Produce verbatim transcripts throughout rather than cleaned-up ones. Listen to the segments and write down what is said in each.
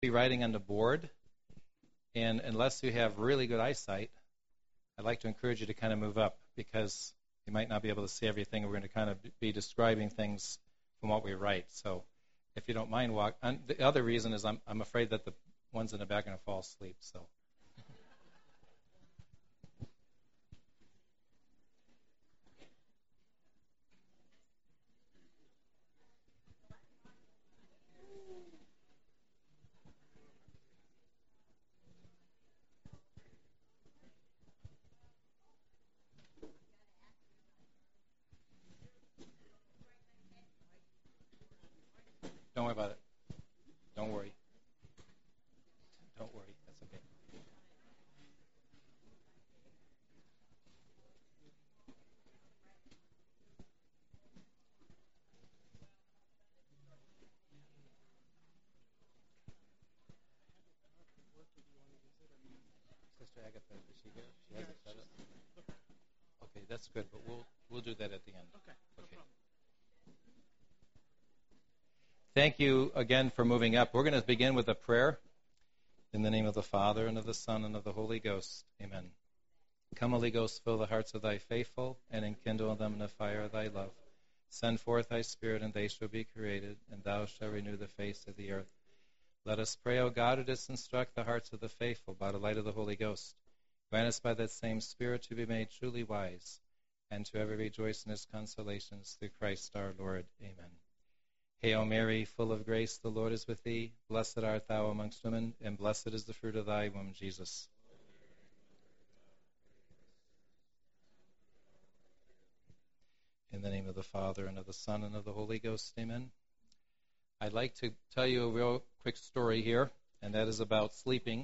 be writing on the board, and unless you have really good eyesight, I'd like to encourage you to kind of move up because you might not be able to see everything. We're going to kind of be describing things from what we write. So if you don't mind, walk. And the other reason is I'm, I'm afraid that the ones in the back are going to fall asleep. So. Don't worry about it. Don't worry. Don't worry. That's okay. Sister Agatha, is she here? She hasn't said it. Okay, that's good, but we'll we'll do that at the end. Okay. Okay. Thank you again for moving up. We're going to begin with a prayer. In the name of the Father, and of the Son, and of the Holy Ghost. Amen. Come, Holy Ghost, fill the hearts of thy faithful, and enkindle in them the fire of thy love. Send forth thy Spirit, and they shall be created, and thou shalt renew the face of the earth. Let us pray, O God, who didst instruct the hearts of the faithful by the light of the Holy Ghost. Grant us by that same Spirit to be made truly wise, and to ever rejoice in his consolations through Christ our Lord. Amen. Hail Mary, full of grace, the Lord is with thee. Blessed art thou amongst women, and blessed is the fruit of thy womb, Jesus. In the name of the Father, and of the Son, and of the Holy Ghost. Amen. I'd like to tell you a real quick story here, and that is about sleeping.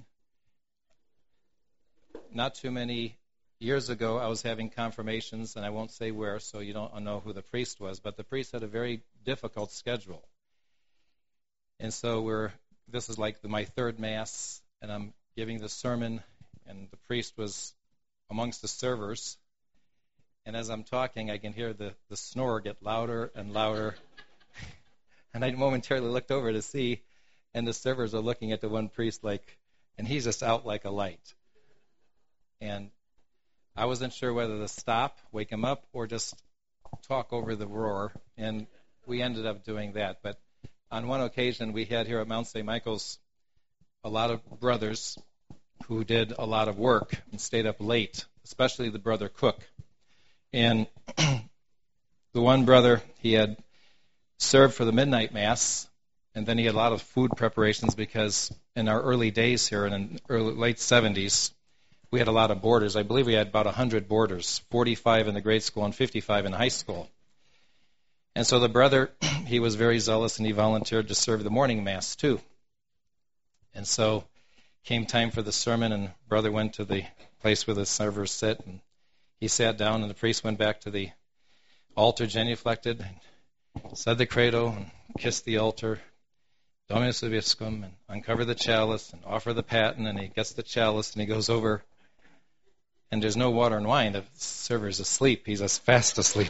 Not too many years ago, I was having confirmations, and I won't say where, so you don't know who the priest was, but the priest had a very difficult schedule. And so we're, this is like the, my third Mass, and I'm giving the sermon, and the priest was amongst the servers. And as I'm talking, I can hear the, the snore get louder and louder. And I momentarily looked over to see, and the servers are looking at the one priest like, and he's just out like a light. And I wasn't sure whether to stop, wake him up, or just talk over the roar, and we ended up doing that. But on one occasion, we had here at Mount Saint Michael's a lot of brothers who did a lot of work and stayed up late, especially the brother Cook. And the one brother, he had served for the midnight Mass, and then he had a lot of food preparations because in our early days here, in the early, late seventies, we had a lot of boarders. I believe we had about one hundred boarders, forty-five in the grade school and fifty-five in high school. And so the brother, he was very zealous, and he volunteered to serve the morning Mass too. And so came time for the sermon, and brother went to the place where the servers sit, and he sat down, and the priest went back to the altar, genuflected, and said the credo, and kissed the altar, Dominus Vobiscum, and uncover the chalice, and offer the paten, and he gets the chalice, and he goes over, and there's no water and wine. The server's asleep. He's as fast asleep.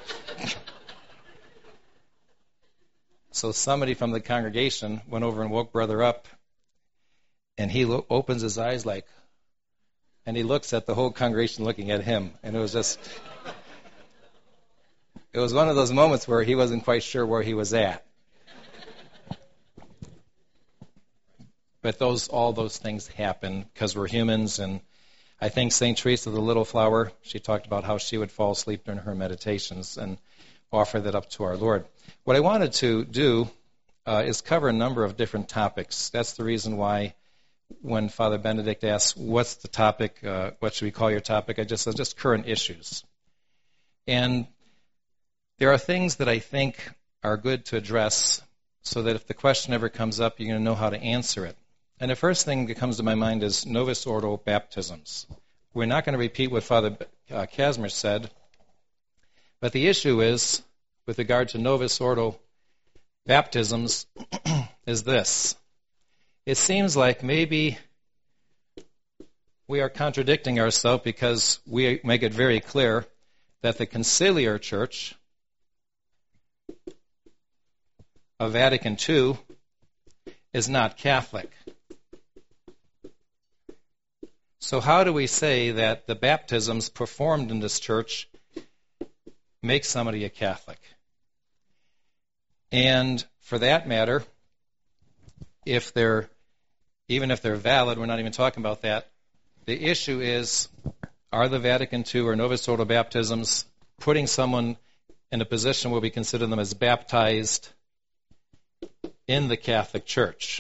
So somebody from the congregation went over and woke brother up, and he lo- opens his eyes like, and he looks at the whole congregation looking at him, and it was just, it was one of those moments where he wasn't quite sure where he was at. But those, all those things happen because we're humans, and I think Saint Teresa of the Little Flower, she talked about how she would fall asleep during her meditations and offer that up to our Lord. What I wanted to do uh, is cover a number of different topics. That's the reason why when Father Benedict asks, what's the topic, uh, what should we call your topic, I just said just current issues. And there are things that I think are good to address so that if the question ever comes up, you're going to know how to answer it. And the first thing that comes to my mind is Novus Ordo baptisms. We're not going to repeat what Father uh, Casimir said, but the issue is, with regard to Novus Ordo baptisms, is this. It seems like maybe we are contradicting ourselves because we make it very clear that the Conciliar Church of Vatican Two is not Catholic. So how do we say that the baptisms performed in this church make somebody a Catholic? And for that matter, if they're, even if they're valid, we're not even talking about that. The issue is, are the Vatican two or Novus Ordo baptisms putting someone in a position where we consider them as baptized in the Catholic Church?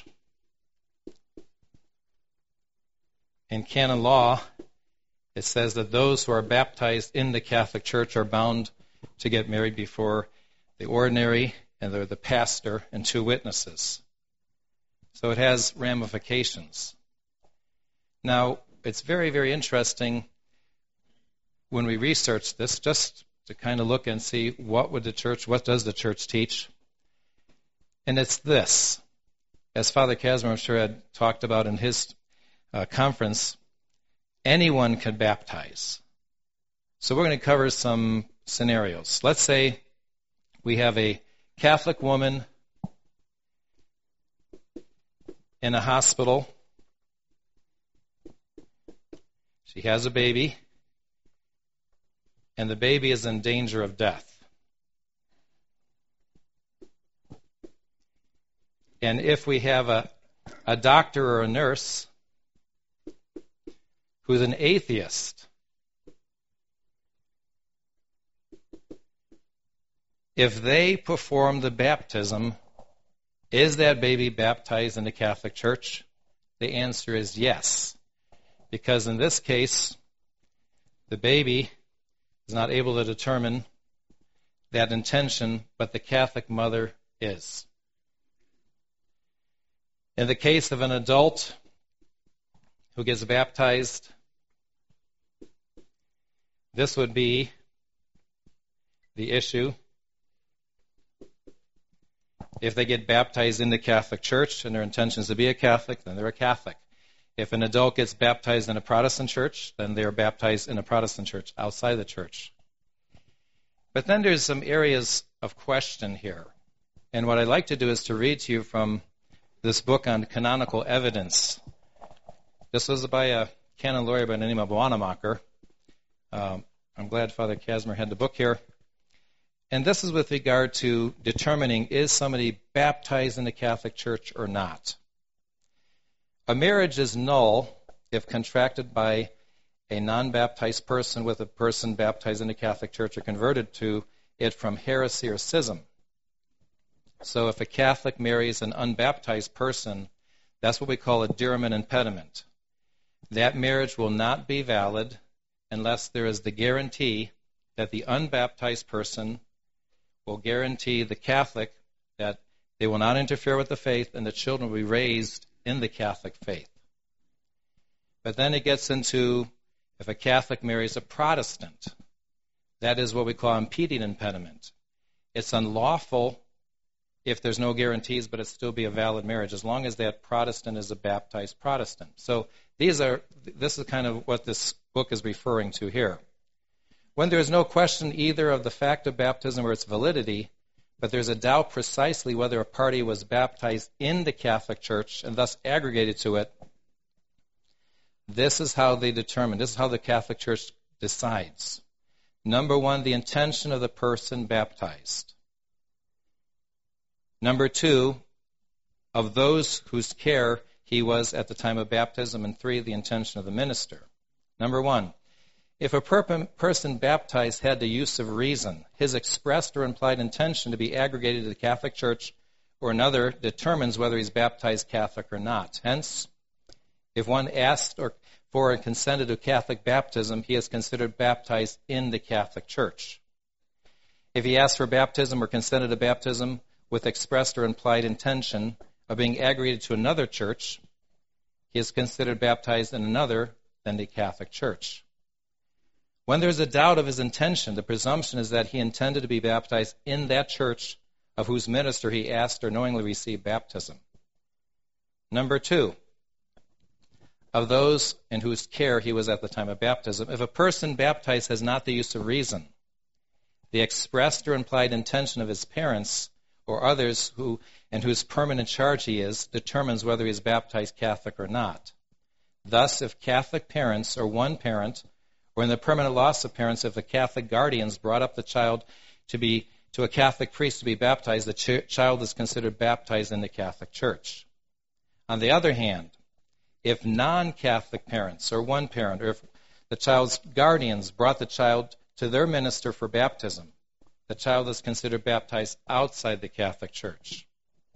In canon law, it says that those who are baptized in the Catholic Church are bound to get married before the ordinary and they're the pastor and two witnesses. So it has ramifications. Now, it's very, very interesting when we research this, just to kind of look and see what would the church, what does the church teach? And it's this. As Father Casmer, I'm sure, had talked about in his uh, conference, anyone can baptize. So we're going to cover some scenarios. Let's say we have a Catholic woman in a hospital. She has a baby, and the baby is in danger of death. And if we have a, a doctor or a nurse who's an atheist, if they perform the baptism, is that baby baptized in the Catholic Church? The answer is yes. Because in this case, the baby is not able to determine that intention, but the Catholic mother is. In the case of an adult who gets baptized, this would be the issue. If they get baptized in the Catholic Church and their intention is to be a Catholic, then they're a Catholic. If an adult gets baptized in a Protestant church, then they are baptized in a Protestant church outside the church. But then there's some areas of question here. And what I'd like to do is to read to you from this book on canonical evidence. This was by a canon lawyer by the name of Wanamaker. Um, I'm glad Father Casmer had the book here. And this is with regard to determining, is somebody baptized in the Catholic Church or not? A marriage is null if contracted by a non-baptized person with a person baptized in the Catholic Church or converted to it from heresy or schism. So if a Catholic marries an unbaptized person, that's what we call a diramen impediment. That marriage will not be valid unless there is the guarantee that the unbaptized person will guarantee the Catholic that they will not interfere with the faith and the children will be raised in the Catholic faith. But then it gets into, if a Catholic marries a Protestant, that is what we call impeding impediment. It's unlawful if there's no guarantees, but it still be a valid marriage, as long as that Protestant is a baptized Protestant. So these are, this is kind of what this book is referring to here. When there is no question either of the fact of baptism or its validity, but there's a doubt precisely whether a party was baptized in the Catholic Church and thus aggregated to it, this is how they determine, this is how the Catholic Church decides. Number one, the intention of the person baptized. Number two, of those whose care he was at the time of baptism. And three, the intention of the minister. Number one, if a per- person baptized had the use of reason, his expressed or implied intention to be aggregated to the Catholic Church or another determines whether he's baptized Catholic or not. Hence, if one asked or for and consented to Catholic baptism, he is considered baptized in the Catholic Church. If he asked for baptism or consented to baptism with expressed or implied intention of being aggregated to another church, he is considered baptized in another than the Catholic Church. When there's a doubt of his intention, the presumption is that he intended to be baptized in that church of whose minister he asked or knowingly received baptism. Number two, of those in whose care he was at the time of baptism. If a person baptized has not the use of reason, the expressed or implied intention of his parents or others who in whose permanent charge he is determines whether he is baptized Catholic or not. Thus, if Catholic parents or one parent, or in the permanent loss of parents, if the Catholic guardians brought up the child to be to a Catholic priest to be baptized, the ch- child is considered baptized in the Catholic Church. On the other hand, if non-Catholic parents or one parent, or if the child's guardians brought the child to their minister for baptism, the child is considered baptized outside the Catholic Church.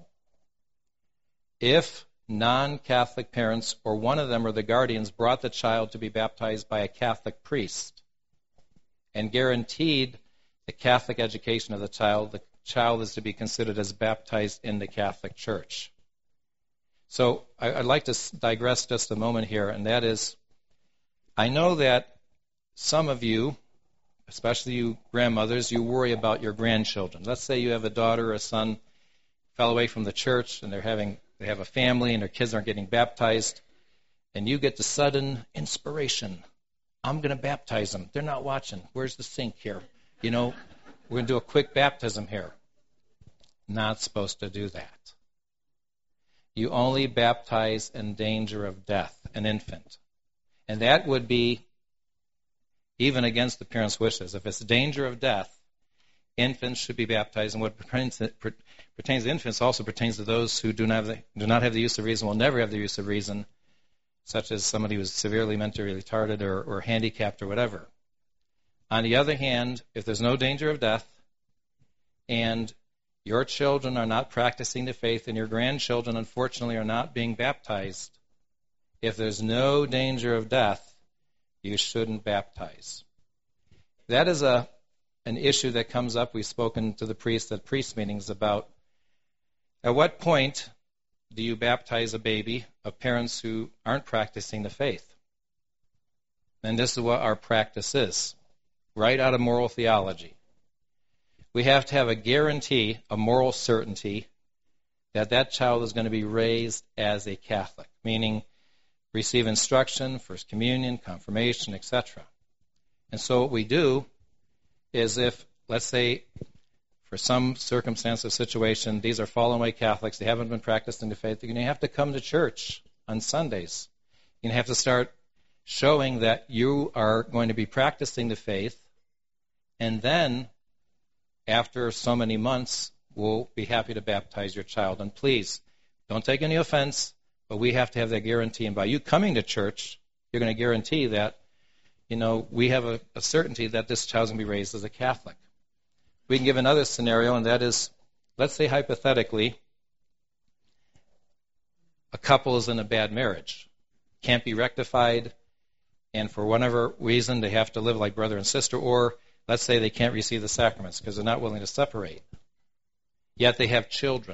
If non-Catholic parents or one of them or the guardians brought the child to be baptized by a Catholic priest and guaranteed the Catholic education of the child, the child is to be considered as baptized in the Catholic Church. So I'd like to digress just a moment here, and that is, I know that some of you, especially you grandmothers, you worry about your grandchildren. Let's say you have a daughter or a son fell away from the church, and they're having they have a family, and their kids aren't getting baptized, and you get the sudden inspiration. I'm going to baptize them. They're not watching. Where's the sink here? You know, we're going to do a quick baptism here. Not supposed to do that. You only baptize in danger of death, an infant. And that would be even against the parents' wishes. If it's danger of death, infants should be baptized. And what pertains to, pertains to infants also pertains to those who do not, have the, do not have the use of reason, will never have the use of reason, such as somebody who is severely mentally retarded or, or handicapped or whatever. On the other hand, if there's no danger of death and your children are not practicing the faith and your grandchildren, unfortunately, are not being baptized, if there's no danger of death, you shouldn't baptize. That is a an issue that comes up. We've spoken to the priest at priest meetings about at what point do you baptize a baby of parents who aren't practicing the faith? And this is what our practice is, right out of moral theology. We have to have a guarantee, a moral certainty, that that child is going to be raised as a Catholic, meaning receive instruction, First Communion, confirmation, et cetera. And so what we do is if, let's say, for some circumstance or situation, these are fallen away Catholics, they haven't been practicing the faith, you're going to have to come to church on Sundays. You're going to have to start showing that you are going to be practicing the faith, and then after so many months, we'll be happy to baptize your child. And please, don't take any offense, but we have to have that guarantee. And by you coming to church, you're going to guarantee that, you know, we have a, a certainty that this child's going to be raised as a Catholic. We can give another scenario, and that is, let's say hypothetically, a couple is in a bad marriage, can't be rectified, and for whatever reason they have to live like brother and sister, or let's say they can't receive the sacraments because they're not willing to separate. Yet they have children.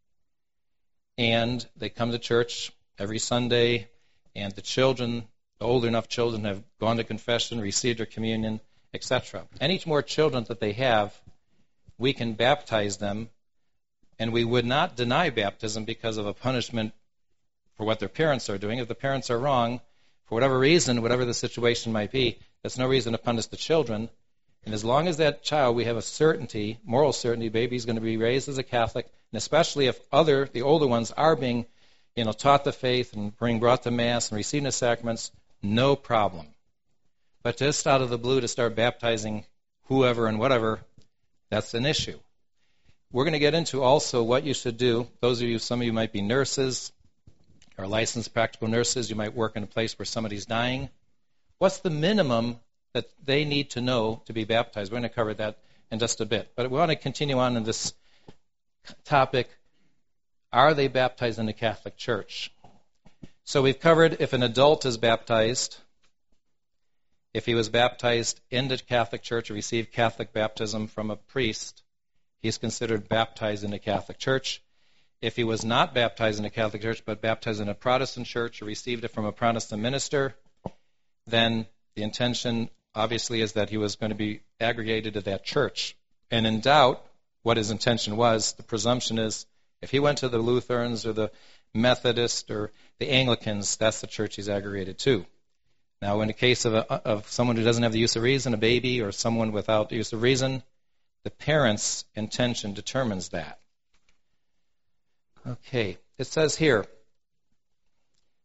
And they come to church every Sunday, and the children, the older enough children, have gone to confession, received their communion, et cetera. Any more children that they have, we can baptize them, and we would not deny baptism because of a punishment for what their parents are doing. If the parents are wrong, for whatever reason, whatever the situation might be, that's no reason to punish the children. And as long as that child, we have a certainty, moral certainty, baby's going to be raised as a Catholic, and especially if other, the older ones, are being, you know, taught the faith and being brought to Mass and receiving the sacraments, no problem. But just out of the blue to start baptizing whoever and whatever, that's an issue. We're going to get into also what you should do. Those of you, some of you might be nurses or licensed practical nurses. You might work in a place where somebody's dying. What's the minimum that they need to know to be baptized? We're going to cover that in just a bit. But we want to continue on in this topic. Are they baptized in the Catholic Church? So we've covered if an adult is baptized, if he was baptized in the Catholic Church or received Catholic baptism from a priest, he's considered baptized in the Catholic Church. If he was not baptized in the Catholic Church but baptized in a Protestant church or received it from a Protestant minister, then the intention obviously is that he was going to be aggregated to that church. And in doubt what his intention was, the presumption is if he went to the Lutherans or the Methodists or the Anglicans, that's the church he's aggregated to. Now, in the case of, a, of someone who doesn't have the use of reason, a baby, or someone without the use of reason, the parent's intention determines that. Okay, it says here,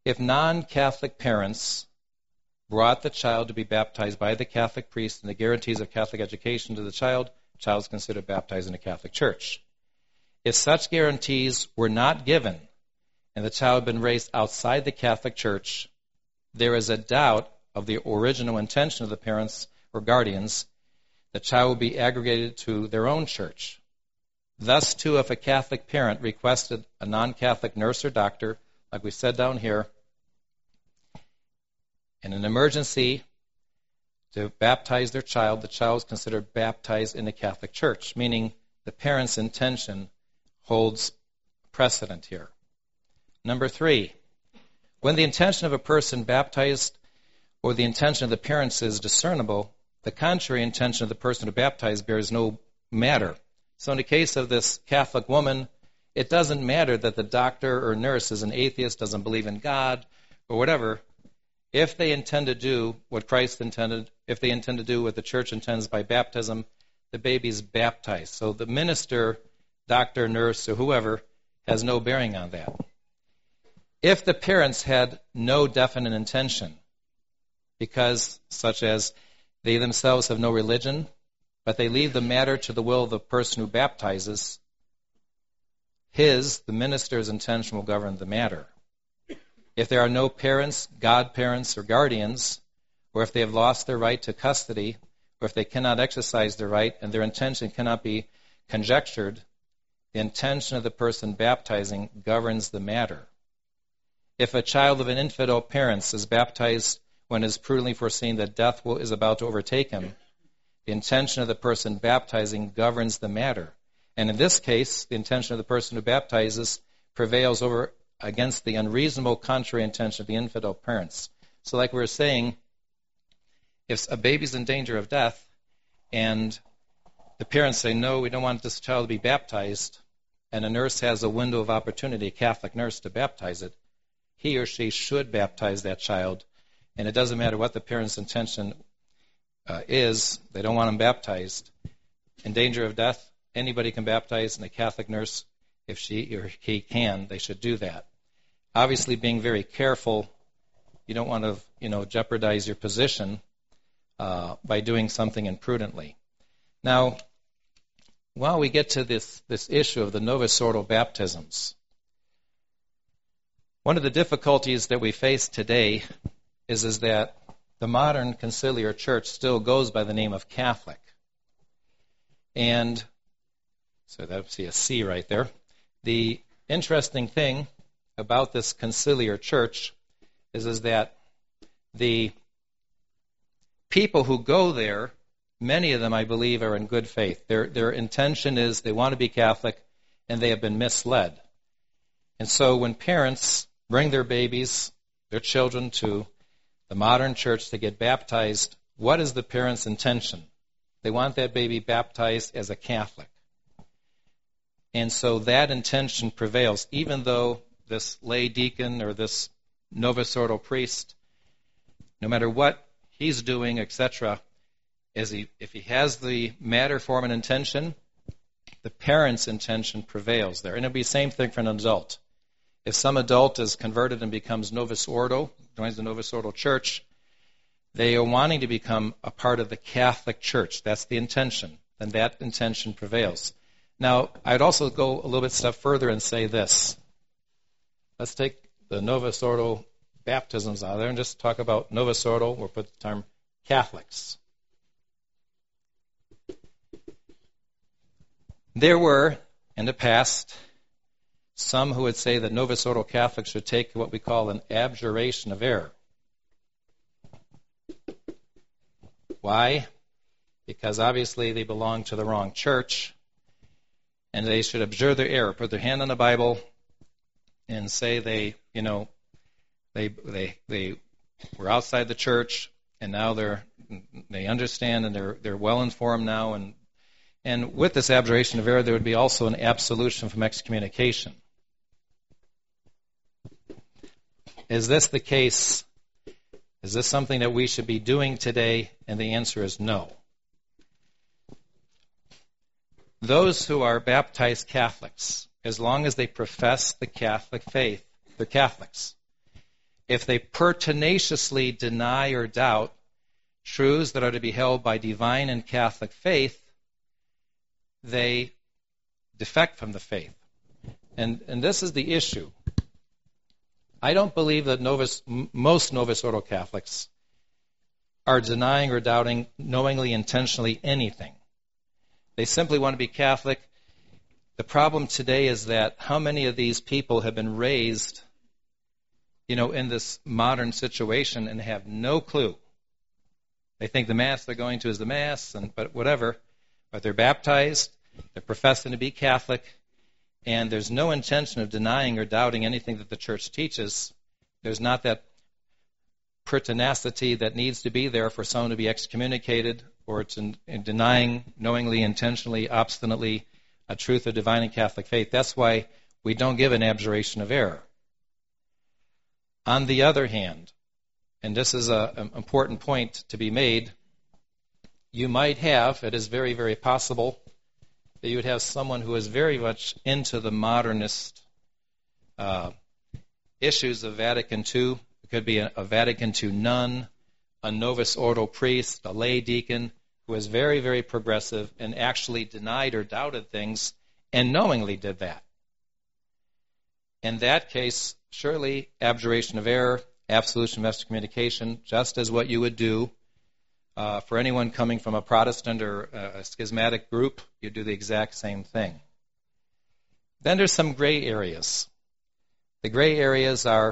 If non-Catholic parents brought the child to be baptized by the Catholic priest and the guarantees of Catholic education to the child, the child is considered baptized in the Catholic Church. If such guarantees were not given and the child had been raised outside the Catholic Church, there is a doubt of the original intention of the parents or guardians. The child will be aggregated to their own church. Thus, too, if a Catholic parent requested a non-Catholic nurse or doctor, like we said down here, in an emergency to baptize their child, the child is considered baptized in the Catholic Church, meaning the parent's intention holds precedent here. Number three, when the intention of a person baptized or the intention of the parents is discernible, the contrary intention of the person who baptized bears no matter. So in the case of this Catholic woman, it doesn't matter that the doctor or nurse is an atheist, doesn't believe in God, or whatever. If they intend to do what Christ intended, if they intend to do what the church intends by baptism, the baby's baptized. So the minister, doctor, nurse, or whoever has no bearing on that. If the parents had no definite intention, because such as they themselves have no religion, but they leave the matter to the will of the person who baptizes, his, the minister's intention will govern the matter. If there are no parents, godparents, or guardians, or if they have lost their right to custody, or if they cannot exercise their right and their intention cannot be conjectured, the intention of the person baptizing governs the matter. If a child of an infidel parents is baptized when it is prudently foreseen that death will, is about to overtake him, the intention of the person baptizing governs the matter. And in this case, the intention of the person who baptizes prevails over against the unreasonable contrary intention of the infidel parents. So like we were saying, if a baby's in danger of death and the parents say, no, we don't want this child to be baptized, and a nurse has a window of opportunity, a Catholic nurse, to baptize it, he or she should baptize that child. And it doesn't matter what the parents' intention uh, is, they don't want them baptized. In danger of death, anybody can baptize, and a Catholic nurse, if she or he can, they should do that. Obviously, being very careful, you don't want to, you know, jeopardize your position uh, by doing something imprudently. Now, while we get to this, this issue of the Novus Ordo baptisms, one of the difficulties that we face today is, is that the modern conciliar church still goes by the name of Catholic. And so that see a C right there. The interesting thing about this conciliar church is, is that the people who go there, many of them, I believe, are in good faith. Their, their intention is they want to be Catholic, and they have been misled. And so when parents bring their babies, their children, to the modern church to get baptized, what is the parents' intention? They want that baby baptized as a Catholic. And so that intention prevails, even though this lay deacon or this Novus Ordo priest, no matter what he's doing, et cetera, is he, if he has the matter, form, and intention, the parent's intention prevails there. And it'll be the same thing for an adult. If some adult is converted and becomes Novus Ordo, joins the Novus Ordo church, they are wanting to become a part of the Catholic Church. That's the intention, and that intention prevails. Now, I'd also go a little bit step further and say this. Let's take the Novus Ordo baptisms out of there and just talk about Novus Ordo, or put the term Catholics. There were, in the past, some who would say that Novus Ordo Catholics should take what we call an abjuration of error. Why? Because obviously they belong to the wrong church, and they should abjure their error, put their hand on the Bible, and say they, you know, they they they were outside the church, and now they're they understand and they're they're well informed now, and and with this abjuration of error, there would be also an absolution from excommunication. Is this the case? Is this something that we should be doing today? And the answer is no. Those who are baptized Catholics, as long as they profess the Catholic faith, they're Catholics. if they pertinaciously deny or doubt truths that are to be held by divine and Catholic faith, they defect from the faith. And, and this is the issue. I don't believe that Novus, most Novus Ordo Catholics are denying or doubting knowingly, intentionally anything. They simply want to be Catholic. The problem today is that how many of these people have been raised, you know, in this modern situation and have no clue. They think the Mass they're going to is the Mass, and but whatever. But they're baptized, they're professing to be Catholic, and there's no intention of denying or doubting anything that the Church teaches. There's not that pertinacity that needs to be there for someone to be excommunicated, or it's in, in denying knowingly, intentionally, obstinately a truth of divine and Catholic faith. That's why we don't give an abjuration of error. On the other hand, and this is an important point to be made, you might have, it is very, very possible, that you would have someone who is very much into the modernist uh, issues of Vatican Two. It could be a, a Vatican Two nun, a Novus Ordo priest, a lay deacon, who is very, very progressive and actually denied or doubted things and knowingly did that. In that case, surely abjuration of error, absolution of excommunication, just as what you would do uh, for anyone coming from a Protestant or a schismatic group, you do the exact same thing. Then there's some gray areas. The gray areas are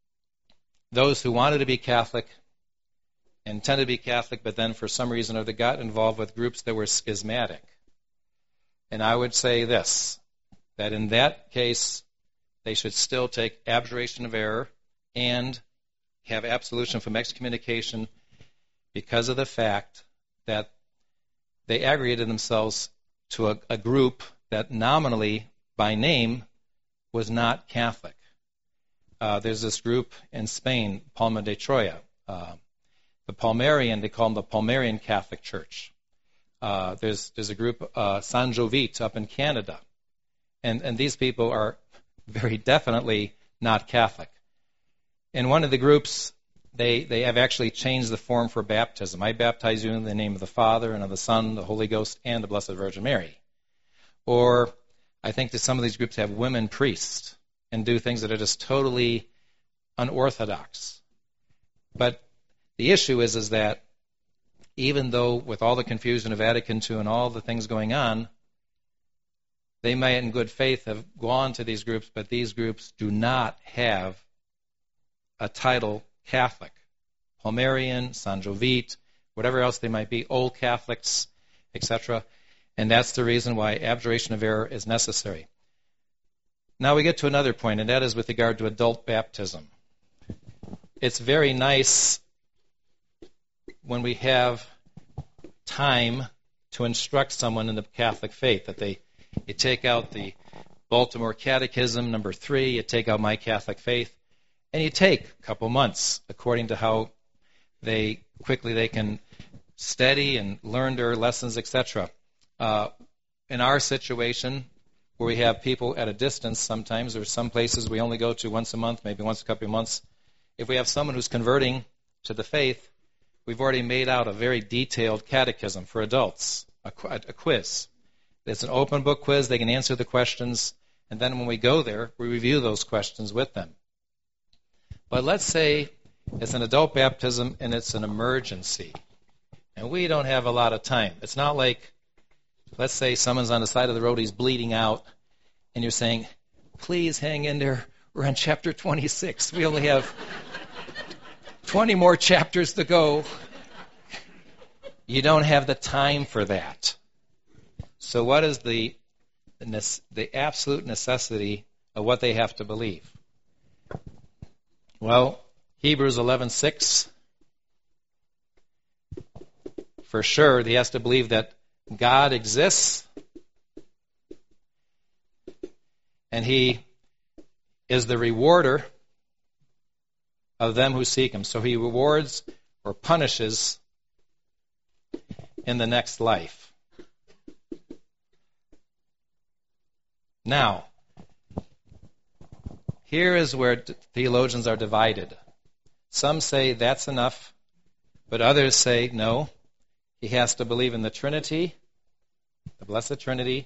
those who wanted to be Catholic, intended to be Catholic, but then for some reason or other got involved with groups that were schismatic. And I would say this, that in that case, they should still take abjuration of error and have absolution from excommunication because of the fact that they aggregated themselves to a, a group that nominally, by name, was not Catholic. Uh, there's this group in Spain, Palma de Troya, uh, the Palmarian, they call them the Palmarian Catholic Church. Uh, there's there's a group, uh, San Jovite, up in Canada. And, and these people are very definitely not Catholic. In one of the groups, they, they have actually changed the form for baptism. I baptize you in the name of the Father and of the Son, the Holy Ghost, and the Blessed Virgin Mary. Or I think that some of these groups have women priests and do things that are just totally unorthodox. But the issue is, is that even though with all the confusion of Vatican Two and all the things going on, they may in good faith have gone to these groups, but these groups do not have a title Catholic. Palmarian, San Jovite, whatever else they might be, Old Catholics, et cetera. And that's the reason why abjuration of error is necessary. Now we get to another point, and that is with regard to adult baptism. It's very nice when we have time to instruct someone in the Catholic faith, that they you take out the Baltimore Catechism, number three, you take out My Catholic Faith, and you take a couple months according to how they quickly they can study and learn their lessons, et cetera. Uh, in our situation, where we have people at a distance sometimes, or some places we only go to once a month, maybe once a couple of months, if we have someone who's converting to the faith, we've already made out a very detailed catechism for adults, a, a quiz. It's an open book quiz. They can answer the questions, and then when we go there, we review those questions with them. But let's say it's an adult baptism and it's an emergency, and we don't have a lot of time. It's not like, let's say someone's on the side of the road, he's bleeding out, and you're saying, please hang in there, we're on chapter twenty-six. We only have twenty more chapters to go. You don't have the time for that. So what is the the absolute necessity of what they have to believe? Well, Hebrews eleven six, for sure, he has to believe that God exists and he is the rewarder of them who seek him. So he rewards or punishes in the next life. Now, here is where theologians are divided. Some say that's enough, but others say no. He has to believe in the Trinity, the Blessed Trinity,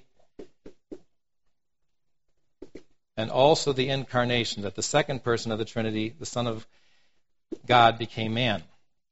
and also the incarnation, that the second person of the Trinity, the Son of God, became man.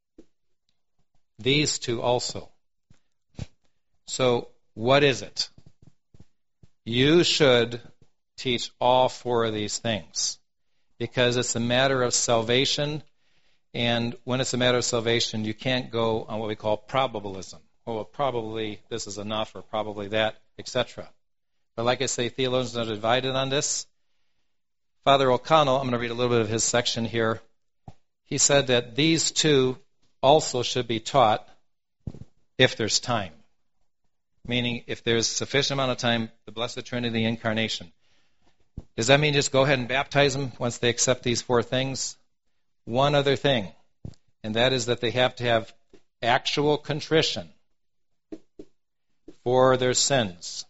These two also. So, what is it? You should teach all four of these things, because it's a matter of salvation, and when it's a matter of salvation, you can't go on what we call probabilism. Oh, well, probably this is enough, or probably that, et cetera. But like I say, theologians are divided on this. Father O'Connell, I'm going to read a little bit of his section here. He said that these two also should be taught if there's time. Meaning, if there's sufficient amount of time, the Blessed Trinity, the Incarnation. Does that mean just go ahead and baptize them once they accept these four things? One other thing, and that is that they have to have actual contrition for their sins.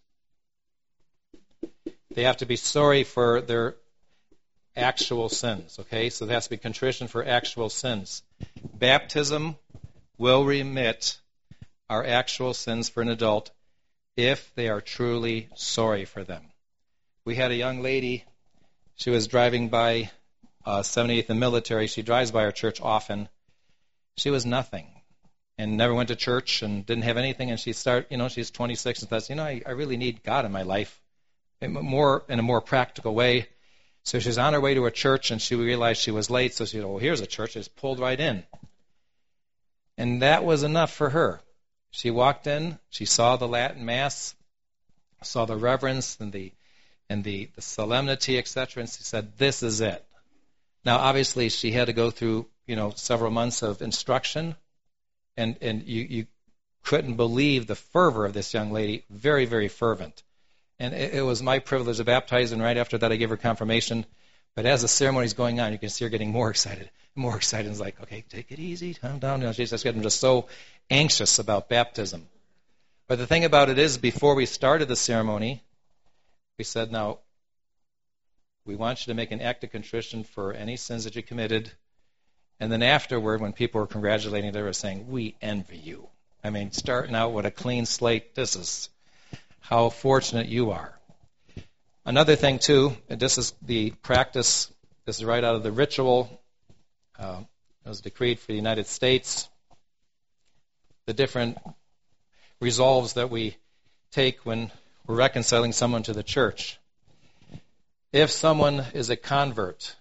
They have to be sorry for their actual sins, okay? So there has to be contrition for actual sins. Baptism will remit our actual sins for an adult if they are truly sorry for them. We had a young lady, she was driving by uh, seventy-eighth and Military. She drives by our church often. She was nothing and never went to church and didn't have anything, and she started, you know, she's twenty-six and thought, you know, I, I really need God in my life, more in a more practical way. So she was on her way to a church, and she realized she was late, so she said, well, here's a church. She just pulled right in. And that was enough for her. She walked in, she saw the Latin Mass, saw the reverence and the and the, the solemnity, et cetera, and she said, this is it. Now, obviously, she had to go through, you know, several months of instruction, and, and you, you couldn't believe the fervor of this young lady, very, very fervent. And it, it was my privilege to baptize, and right after that I gave her confirmation. But as the ceremony's going on, you can see her getting more excited, more excited. And it's like, okay, take it easy, calm down. You know, she's just getting just so anxious about baptism. But the thing about it is, before we started the ceremony, we said, now, we want you to make an act of contrition for any sins that you committed. And then afterward, when people were congratulating, they were saying, we envy you. I mean, starting out with a clean slate, this is how fortunate you are. Another thing, too, and this is the practice, this is right out of the ritual. Uh, it was decreed for the United States. The different resolves that we take when we're reconciling someone to the church. If someone is a convert,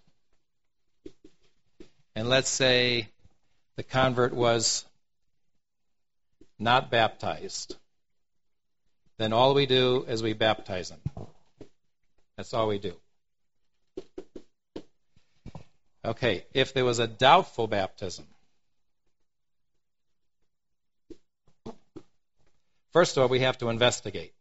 and let's say the convert was not baptized, then all we do is we baptize them. That's all we do. Okay, if there was a doubtful baptism, first of all, we have to investigate.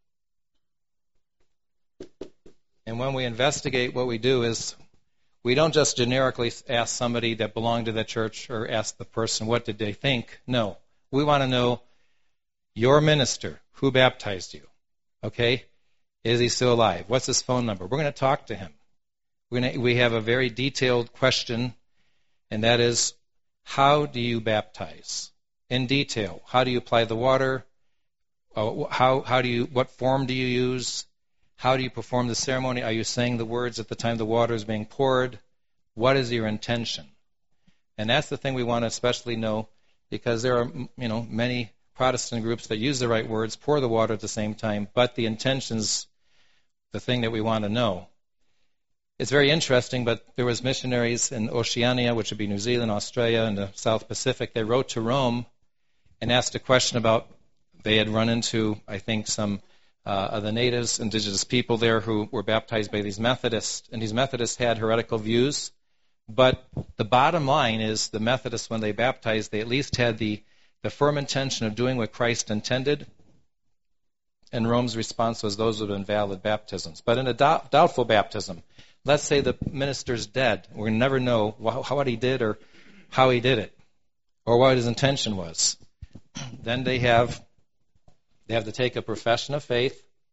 And when we investigate, what we do is we don't just generically ask somebody that belonged to the church or ask the person what did they think. No, we want to know your minister, who baptized you. Okay? Is he still alive? What's his phone number? We're going to talk to him. We're going to, we have a very detailed question, and that is, how do you baptize? In detail. How do you apply the water? Uh, how, how do you, what form do you use? How do you perform the ceremony? Are you saying the words at the time the water is being poured? What is your intention? And that's the thing we want to especially know, because there are, you know, many Protestant groups that use the right words, pour the water at the same time, but the intention's the thing that we want to know. It's very interesting, but there was missionaries in Oceania, which would be New Zealand, Australia, and the South Pacific. They wrote to Rome and asked a question about, they had run into, I think, some uh, of the natives, indigenous people there who were baptized by these Methodists, and these Methodists had heretical views. But the bottom line is the Methodists, when they baptized, they at least had the, the firm intention of doing what Christ intended. And Rome's response was those would have been valid baptisms. But in a doubt, doubtful baptism, let's say the minister's dead. We'll never know how, what he did or how he did it or what his intention was. Then they have they have to take a profession of faith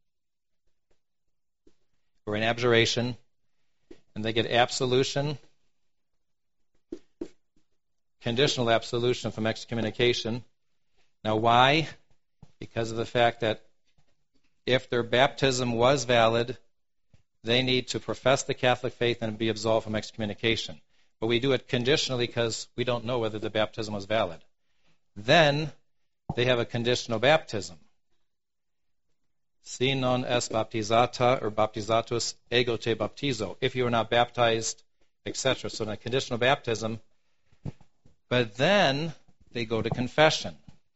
or an abjuration, and they get absolution conditional absolution from excommunication. Now, why? Because of the fact that if their baptism was valid, they need to profess the Catholic faith and be absolved from excommunication. But we do it conditionally because we don't know whether the baptism was valid. Then they have a conditional baptism. Si non es baptizata or baptizatus ego te baptizo. If you are not baptized, et cetera. So in a conditional baptism, but then they go to confession.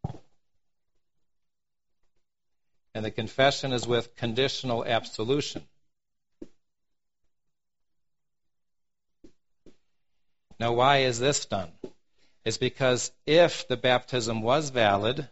And the confession is with conditional absolution. Now, why is this done? It's because if the baptism was valid,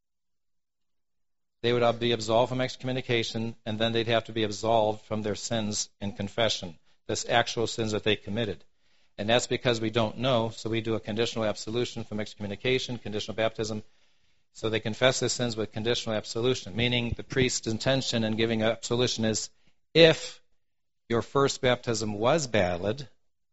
they would be absolved from excommunication, and then they'd have to be absolved from their sins in confession, this actual sins that they committed. And that's because we don't know, so we do a conditional absolution from excommunication, conditional baptism. So they confess their sins with conditional absolution, meaning the priest's intention in giving absolution is, if your first baptism was valid,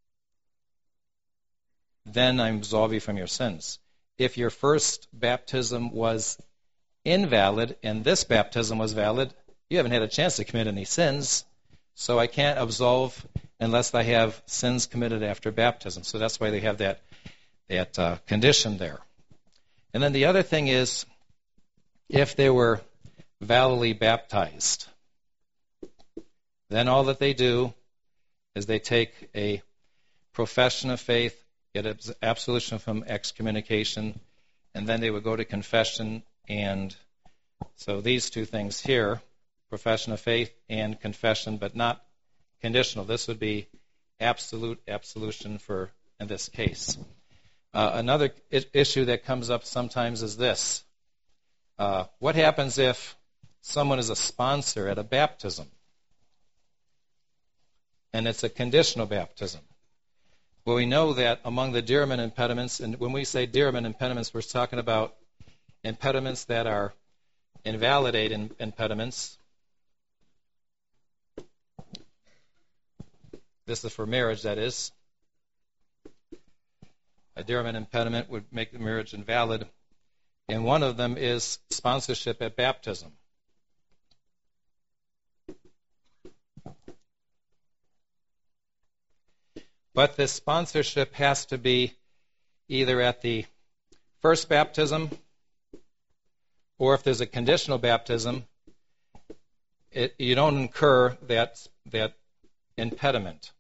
then I absolve you from your sins. If your first baptism was invalid and this baptism was valid, you haven't had a chance to commit any sins, so I can't absolve unless I have sins committed after baptism. So that's why they have that, that uh, condition there. And then the other thing is, if they were validly baptized, then all that they do is they take a profession of faith, get absolution from excommunication, and then they would go to confession. And so these two things here, profession of faith and confession, but not conditional. This would be absolute absolution for in this case. Uh, another I- issue that comes up sometimes is this. Uh, what happens if someone is a sponsor at a baptism? And it's a conditional baptism. Well, we know that among the diramen impediments, and when we say diramen impediments, we're talking about impediments that are invalidate in, impediments. This is for marriage, that is. A diramen impediment would make the marriage invalid. And one of them is sponsorship at baptism. But this sponsorship has to be either at the first baptism, or if there's a conditional baptism, it, you don't incur that, that impediment.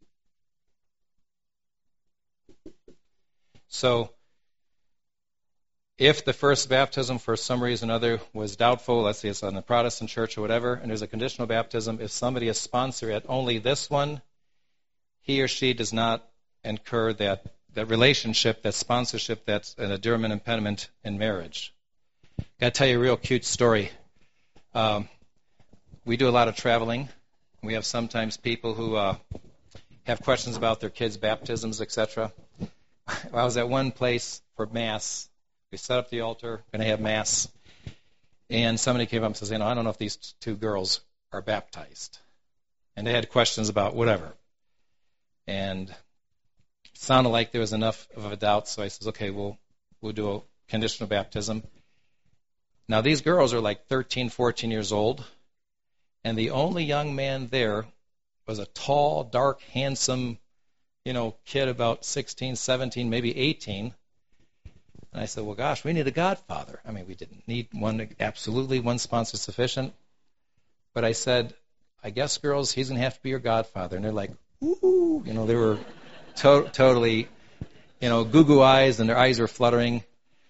So if the first baptism for some reason or other was doubtful, let's say it's on the Protestant church or whatever, and there's a conditional baptism, if somebody is sponsor at only this one, he or she does not incur that, that relationship, that sponsorship that's a diramen impediment in marriage. I've got to tell you a real cute story. Um, we do a lot of traveling. We have sometimes people who uh, have questions about their kids' baptisms, et cetera. I was at one place for Mass. We set up the altar, going to have Mass, and somebody came up and says, you know, I don't know if these two girls are baptized. And they had questions about whatever. And it sounded like there was enough of a doubt, so I says, okay, we'll, we'll do a conditional baptism. Now, these girls are like thirteen, fourteen years old, and the only young man there was a tall, dark, handsome, you know, kid about sixteen, seventeen, maybe eighteen. And I said, well, gosh, we need a godfather. I mean, we didn't need one, absolutely one sponsor sufficient. But I said, I guess, girls, he's going to have to be your godfather. And they're like, ooh, you know, they were to- totally, you know, goo-goo eyes, and their eyes were fluttering.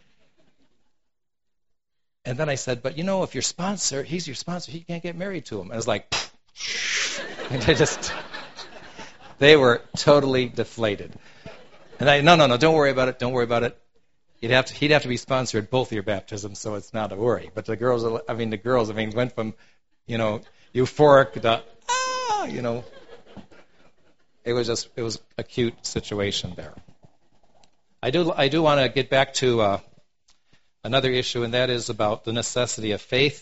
And then I said, but, you know, if your sponsor, he's your sponsor, he can't get married to him. And I was like, and they just, they were totally deflated. And I, no, no, no, don't worry about it, don't worry about it. He'd have to, he'd have to be sponsored at both of your baptisms, so it's not a worry. But the girls, I mean, the girls, I mean, went from, you know, euphoric to, ah, you know. It was just, it was a cute situation there. I do, I do want to get back to uh, another issue, and that is about the necessity of faith.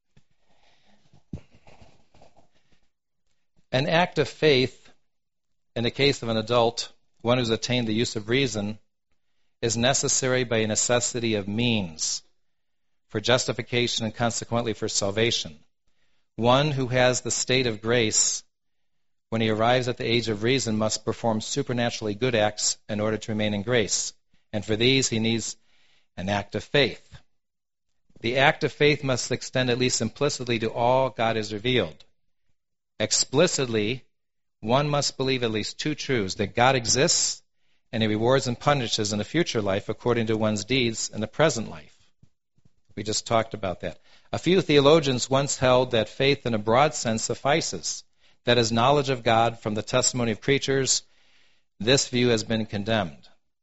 An act of faith, in the case of an adult, one who's attained the use of reason, is necessary by a necessity of means for justification and consequently for salvation. One who has the state of grace, when he arrives at the age of reason, must perform supernaturally good acts in order to remain in grace. And for these, he needs an act of faith. The act of faith must extend at least implicitly to all God has revealed. Explicitly, one must believe at least two truths: that God exists and he rewards and punishes in the future life according to one's deeds in the present life. We just talked about that. A few theologians once held that faith in a broad sense suffices. That is, knowledge of God from the testimony of creatures. This view has been condemned.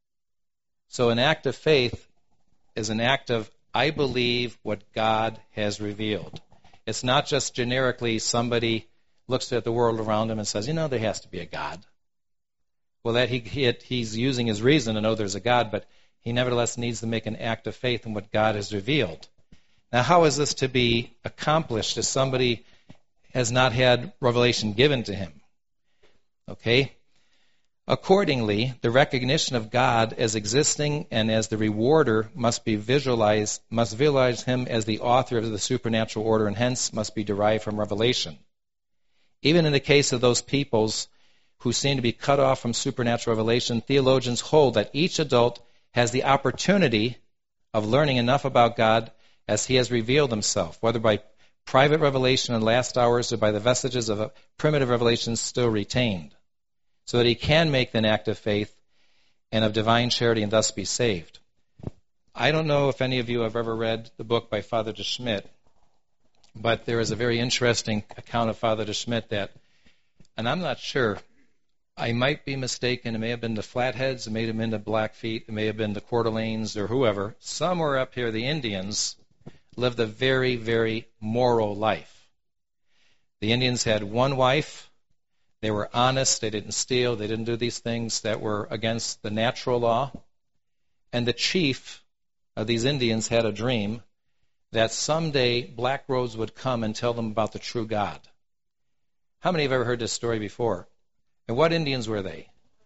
So an act of faith is an act of, I believe what God has revealed. It's not just generically somebody looks at the world around him and says, you know, there has to be a God. Well, that he, he he's using his reason to know there's a God, but he nevertheless needs to make an act of faith in what God has revealed. Now, how is this to be accomplished if somebody has not had revelation given to him? Okay? Accordingly, the recognition of God as existing and as the rewarder must be visualized, must visualize him as the author of the supernatural order, and hence must be derived from revelation. Even in the case of those peoples who seem to be cut off from supernatural revelation, theologians hold that each adult has the opportunity of learning enough about God as he has revealed himself, whether by private revelation in last hours or by the vestiges of a primitive revelation still retained, so that he can make an act of faith and of divine charity and thus be saved. I don't know if any of you have ever read the book by Father de Schmidt, but there is a very interesting account of Father de Schmidt that, and I'm not sure, I might be mistaken, it may have been the Flatheads, it may have been the Blackfeet, it may have been the Coeur d'Alenes or whoever. Somewhere up here, the Indians lived a very, very moral life. The Indians had one wife. They were honest. They didn't steal. They didn't do these things that were against the natural law. And the chief of these Indians had a dream that someday black robes would come and tell them about the true God. How many have ever heard this story before? And what Indians were they?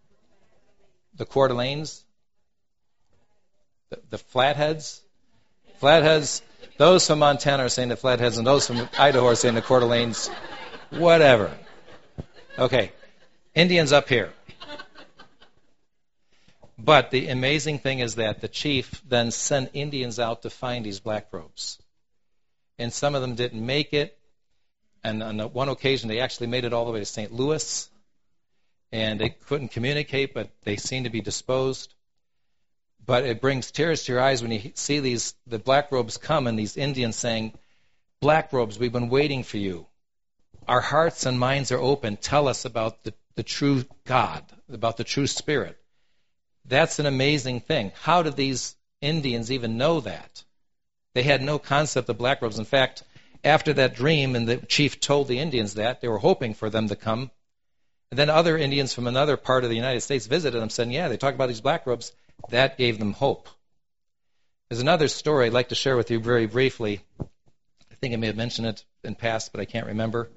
The Coeur d'Alenes? The, the Flatheads? Flatheads. Those from Montana are saying the Flatheads, and those from Idaho are saying the Coeur d'Alenes. Whatever. Okay. Indians up here. But the amazing thing is that the chief then sent Indians out to find these black robes. And some of them didn't make it. And on one occasion, they actually made it all the way to Saint Louis. And they couldn't communicate, but they seemed to be disposed. But it brings tears to your eyes when you see these the black robes come and these Indians saying, "Black robes, we've been waiting for you. Our hearts and minds are open. Tell us about the, the true God, about the true Spirit." That's an amazing thing. How did these Indians even know that? They had no concept of black robes. In fact, after that dream and the chief told the Indians that, they were hoping for them to come. And then other Indians from another part of the United States visited them, saying, yeah, they talk about these black robes. That gave them hope. There's another story I'd like to share with you very briefly. I think I may have mentioned it in past, but I can't remember.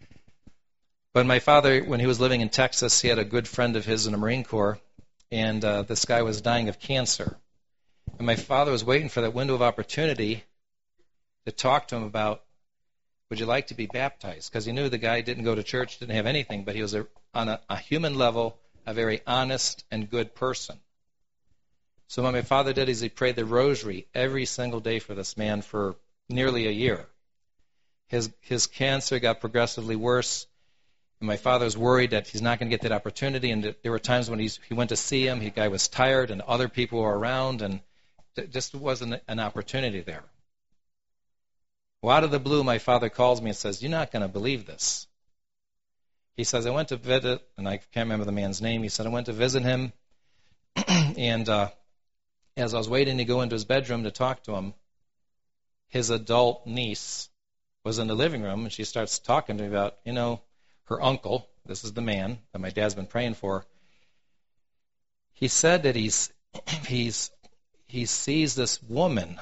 But my father, when he was living in Texas, he had a good friend of his in the Marine Corps, and uh, this guy was dying of cancer. And my father was waiting for that window of opportunity to talk to him about, would you like to be baptized? Because he knew the guy didn't go to church, didn't have anything, but he was, a, on a, a human level, a very honest and good person. So what my father did is he prayed the rosary every single day for this man for nearly a year. His his cancer got progressively worse, and my father was worried that he's not going to get that opportunity, and there were times when he's, he went to see him, the guy was tired, and other people were around, and it just wasn't an opportunity there. Well, out of the blue, my father calls me and says, you're not going to believe this. He says, I went to visit, and I can't remember the man's name, he said, I went to visit him, and uh, as I was waiting to go into his bedroom to talk to him, his adult niece was in the living room, and she starts talking to me about, you know, her uncle, this is the man that my dad's been praying for. He said that he's he's he sees this woman,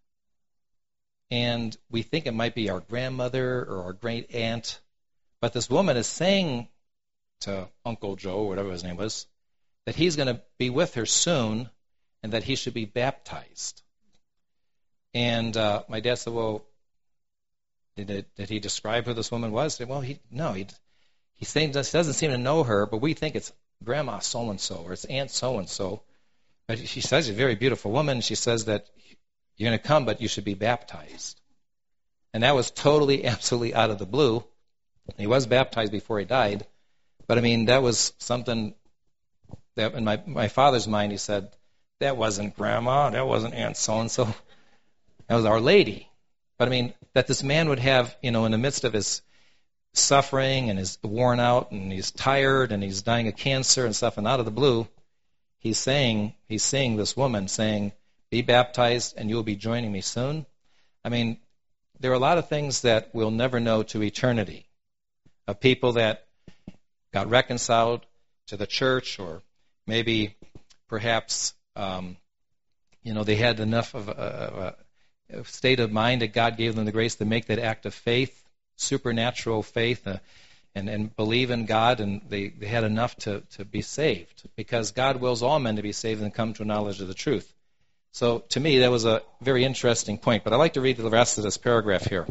and we think it might be our grandmother or our great aunt, but this woman is saying to Uncle Joe, whatever his name was, that he's going to be with her soon, and that he should be baptized. And uh, my dad said, well, did, it, did he describe who this woman was? I said, well, he no, he he saying, doesn't seem to know her, but we think it's Grandma so-and-so or it's Aunt so-and-so. But she says she's a very beautiful woman. She says that you're going to come, but you should be baptized. And that was totally, absolutely out of the blue. He was baptized before he died. But, I mean, that was something that in my, my father's mind, he said, that wasn't Grandma, that wasn't Aunt so-and-so. That was Our Lady. But, I mean, that this man would have, you know, in the midst of his suffering and is worn out and he's tired and he's dying of cancer and stuff, and out of the blue, he's saying, he's seeing this woman saying, be baptized and you will be joining me soon. I mean, there are a lot of things that we'll never know to eternity, of people that got reconciled to the church, or maybe perhaps, um, you know, they had enough of a, a, a state of mind that God gave them the grace to make that act of faith, supernatural faith, uh, and, and believe in God, and they, they had enough to, to be saved, because God wills all men to be saved and come to a knowledge of the truth. So to me, that was a very interesting point. But I'd like to read the rest of this paragraph here.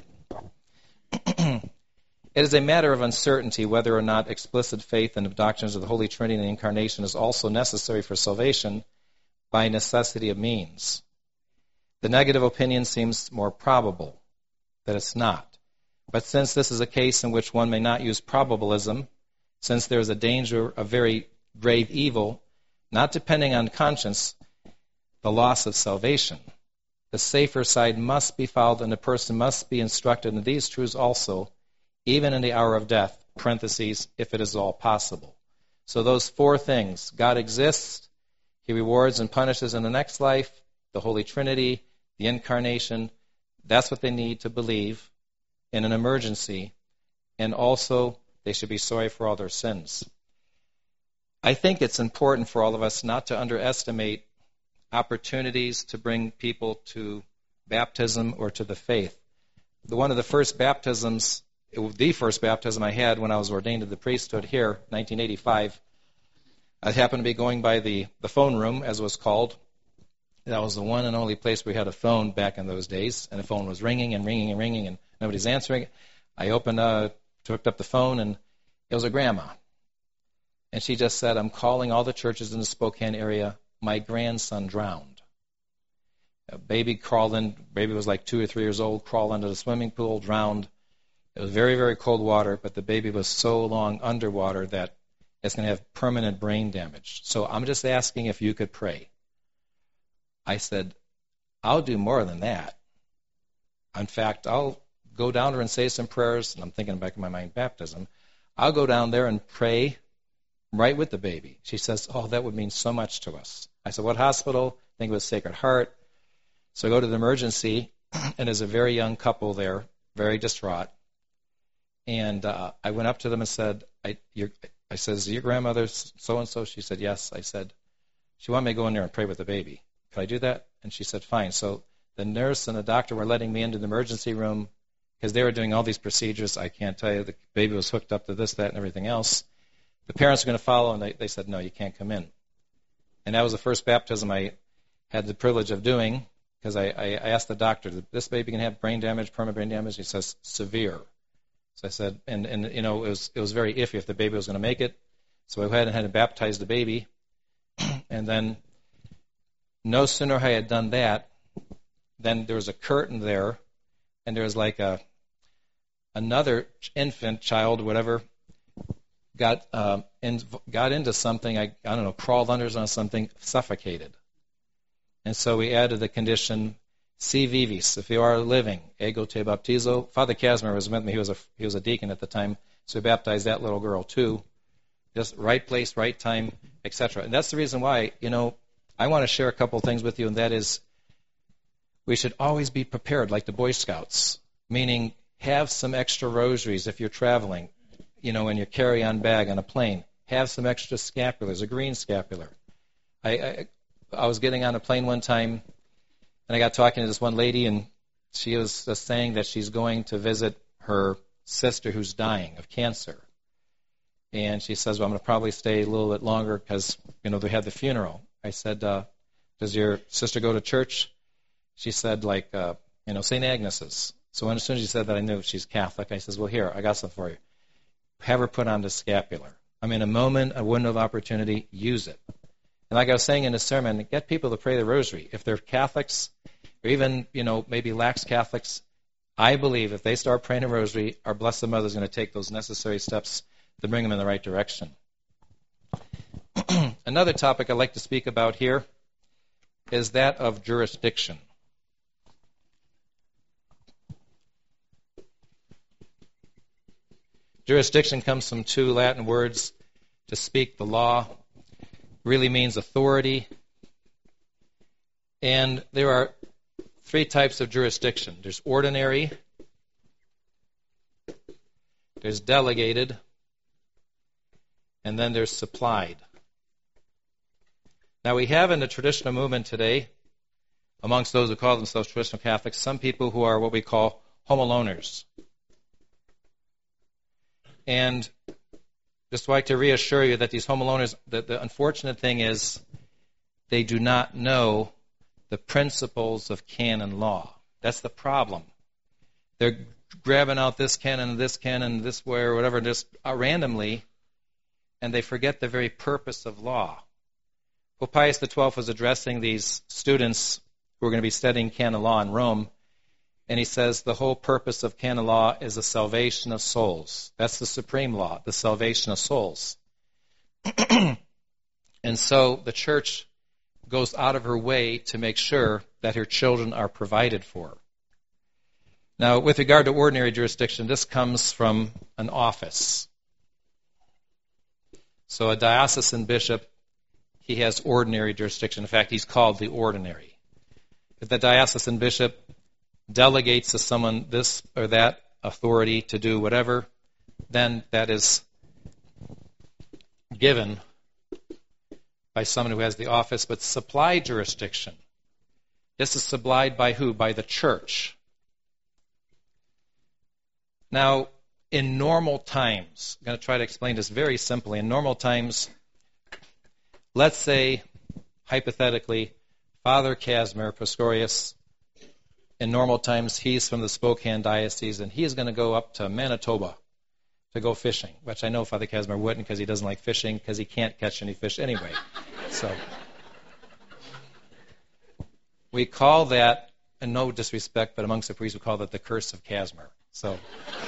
It is a matter of uncertainty whether or not explicit faith in the doctrines of the Holy Trinity and the Incarnation is also necessary for salvation by necessity of means. The negative opinion seems more probable, that it's not. But since this is a case in which one may not use probabilism, since there is a danger of very grave evil, not depending on conscience, the loss of salvation, the safer side must be followed, and the person must be instructed in these truths also, even in the hour of death, parentheses, if it is all possible. So those four things: God exists, He rewards and punishes in the next life, the Holy Trinity, the Incarnation, that's what they need to believe in an emergency, and also they should be sorry for all their sins. I think it's important for all of us not to underestimate opportunities to bring people to baptism or to the faith. The, one of the first baptisms, the first baptism I had when I was ordained to the priesthood here, nineteen eighty-five, I happened to be going by the, the phone room, as it was called. That was the one and only place we had a phone back in those days, and the phone was ringing and ringing and ringing, and nobody's answering. I opened, uh, hooked up the phone, and it was a grandma. And she just said, I'm calling all the churches in the Spokane area. My grandson drowned. A baby crawled in, baby was like two or three years old, crawled into the swimming pool, drowned. It was very, very cold water, but the baby was so long underwater that it's going to have permanent brain damage. So I'm just asking if you could pray. I said, I'll do more than that. In fact, I'll go down there and say some prayers, and I'm thinking back in my mind, baptism. I'll go down there and pray right with the baby. She says, oh, that would mean so much to us. I said, what hospital? I think it was Sacred Heart. So I go to the emergency, and there's a very young couple there, very distraught. And uh, I went up to them and said, I, your, I said, is your grandmother so-and-so? She said, yes. I said, she wanted me to go in there and pray with the baby. Could I do that? And she said, fine. So the nurse and the doctor were letting me into the emergency room because they were doing all these procedures. I can't tell you. The baby was hooked up to this, that, and everything else. The parents were going to follow, and they, they said, no, you can't come in. And that was the first baptism I had the privilege of doing, because I, I asked the doctor, this baby can have brain damage, permanent brain damage? He says, severe. So I said, and, and you know, it was, it was very iffy if the baby was going to make it. So I went ahead and baptized the baby. And then no sooner had I had done that, then there was a curtain there, and there was like a another infant, child, whatever, got um, in, got into something, I, I don't know, crawled under something, suffocated. And so we added the condition, si vivis, if you are living, ego te baptizo. Father Casimir was with me. He was a he was a deacon at the time, so we baptized that little girl too. Just right place, right time, et cetera. And that's the reason why, you know, I want to share a couple of things with you, and that is we should always be prepared, like the Boy Scouts, meaning have some extra rosaries if you're traveling, you know, in your carry-on bag on a plane. Have some extra scapulars, a green scapular. I, I I was getting on a plane one time, and I got talking to this one lady, and she was just saying that she's going to visit her sister who's dying of cancer. And she says, well, I'm going to probably stay a little bit longer because, you know, they had the funeral. I said, uh, does your sister go to church? She said, like, uh, you know, Saint Agnes's. So when, as soon as she said that, I knew she's Catholic. I says, well, here, I got something for you. Have her put on the scapular. I mean, a moment, a window of opportunity, use it. And like I was saying in the sermon, get people to pray the rosary. If they're Catholics, or even, you know, maybe lax Catholics, I believe if they start praying the rosary, our Blessed Mother is going to take those necessary steps to bring them in the right direction. Another topic I'd like to speak about here is that of jurisdiction. Jurisdiction comes from two Latin words. To speak the law really means authority. And there are three types of jurisdiction. There's ordinary, there's delegated, and then there's supplied. Now we have in the traditional movement today, amongst those who call themselves traditional Catholics, some people who are what we call home aloners. And just like to reassure you that these home aloners, the, the unfortunate thing is they do not know the principles of canon law. That's the problem. They're grabbing out this canon, this canon, this way, or whatever, just randomly, and they forget the very purpose of law. Pope Pius the twelfth was addressing these students who are going to be studying canon law in Rome, and he says the whole purpose of canon law is the salvation of souls. That's the supreme law, the salvation of souls. And so the Church goes out of her way to make sure that her children are provided for. Now, with regard to ordinary jurisdiction, this comes from an office. So a diocesan bishop, he has ordinary jurisdiction. In fact, he's called the ordinary. If the diocesan bishop delegates to someone this or that authority to do whatever, then that is given by someone who has the office. But supplied jurisdiction, this is supplied by who? By the Church. Now, in normal times, I'm going to try to explain this very simply. In normal times, let's say, hypothetically, Father Casimir Pastorius, in normal times, he's from the Spokane Diocese, and he is going to go up to Manitoba to go fishing, which I know Father Casimir wouldn't because he doesn't like fishing because he can't catch any fish anyway. So we call that, and no disrespect, but amongst the priests we call that the curse of Casimir. So,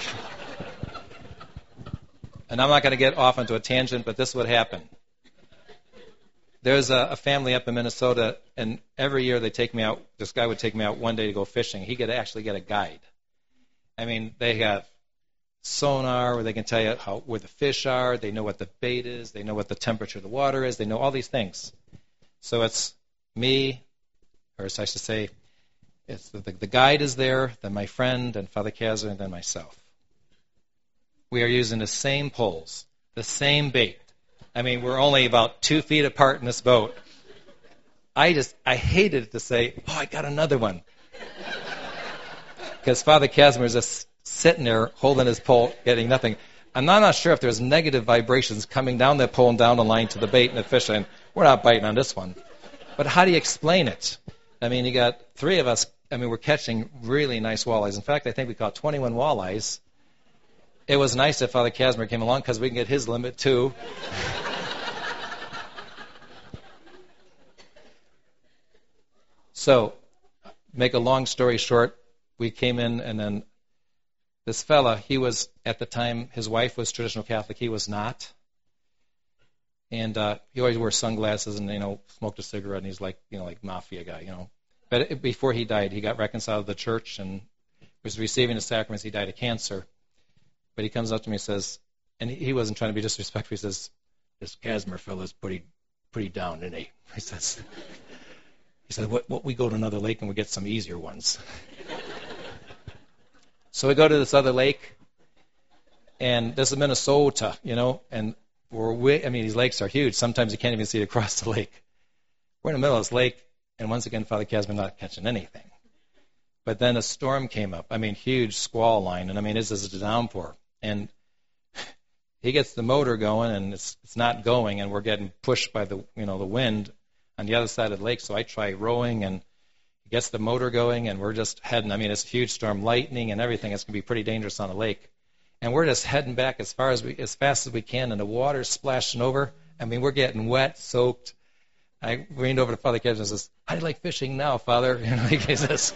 and I'm not going to get off onto a tangent, but this would happen. There's a, a family up in Minnesota, and every year they take me out. This guy would take me out one day to go fishing. He could actually get a guide. I mean, they have sonar where they can tell you how where the fish are. They know what the bait is. They know what the temperature of the water is. They know all these things. So it's me, or I should say, it's the, the, the guide is there, then my friend, and Father Casimir, and then myself. We are using the same poles, the same bait. I mean, we're only about two feet apart in this boat. I just, I hated to say, oh, I got another one. Because Father Casimir is just sitting there holding his pole, getting nothing. I'm not, not sure if there's negative vibrations coming down that pole and down the line to the bait and the fish, and we're not biting on this one. But how do you explain it? I mean, you got three of us, I mean, we're catching really nice walleyes. In fact, I think we caught twenty-one walleyes. It was nice that Father Casimir came along because we can get his limit too. So, make a long story short, we came in, and then this fella, he was, at the time, his wife was traditional Catholic, he was not. And uh, he always wore sunglasses and, you know, smoked a cigarette, and he's like, you know, like mafia guy, you know. But it, before he died, he got reconciled to the Church and was receiving the sacraments. He died of cancer. But he comes up to me and says, and he wasn't trying to be disrespectful, he says, this Casimir fella's pretty, pretty down, isn't he? He says, he said, what, what, we go to another lake and we get some easier ones. So we go to this other lake, and this is Minnesota, you know, and we're way, I mean, these lakes are huge. Sometimes you can't even see it across the lake. We're in the middle of this lake, and once again, Father Casimir not catching anything. But then a storm came up. I mean, huge squall line, and I mean, this is a downpour. And he gets the motor going, and it's it's not going, and we're getting pushed by the you know the wind on the other side of the lake, so I try rowing, and he gets the motor going, and we're just heading. I mean, it's a huge storm, lightning and everything. It's going to be pretty dangerous on the lake. And we're just heading back as far as we, as fast as we can, and the water's splashing over. I mean, we're getting wet, soaked. I leaned over to Father Kevin and says, "How do you like fishing now, Father?" You know, he says.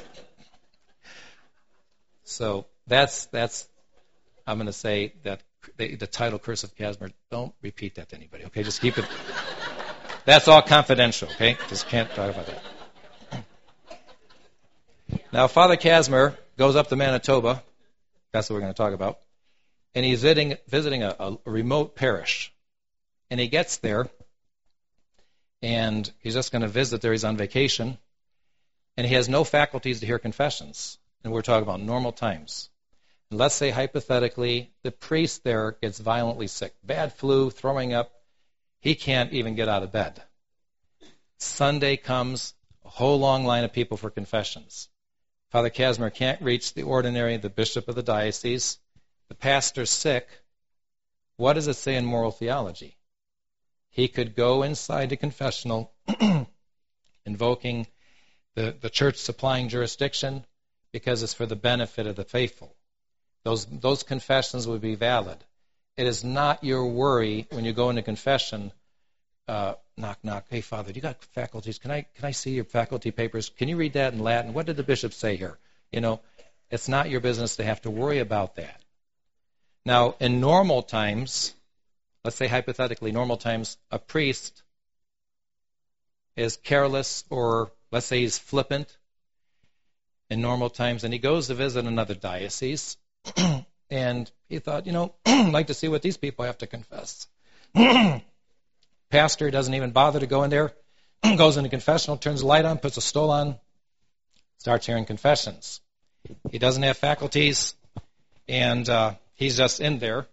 So that's that's. I'm going to say that the, the title Curse of Casimir. Don't repeat that to anybody. Okay, just keep it. That's all confidential. Okay, just can't talk about that. Now, Father Casimir goes up to Manitoba. That's what we're going to talk about. And he's visiting, visiting a, a remote parish. And he gets there, and he's just going to visit there. He's on vacation. And he has no faculties to hear confessions. And we're talking about normal times. And let's say, hypothetically, the priest there gets violently sick. Bad flu, throwing up. He can't even get out of bed. Sunday comes, a whole long line of people for confessions. Father Casimir can't reach the ordinary, the bishop of the diocese. The pastor's sick. What does it say in moral theology? He could go inside the confessional, invoking the, the church supplying jurisdiction, because it's for the benefit of the faithful. Those, those confessions would be valid. It is not your worry when you go into confession, uh, knock, knock, "Hey, Father, do you got faculties? Can I can I see your faculty papers? Can you read that in Latin? What did the bishop say here?" You know, it's not your business to have to worry about that. Now, in normal times, let's say hypothetically normal times, a priest is careless, or let's say he's flippant in normal times, and he goes to visit another diocese, and he thought, you know, I'd like to see what these people have to confess. Pastor doesn't even bother to go in there, goes into confessional, turns the light on, puts a stole on, starts hearing confessions. He doesn't have faculties, and uh, he's just in there.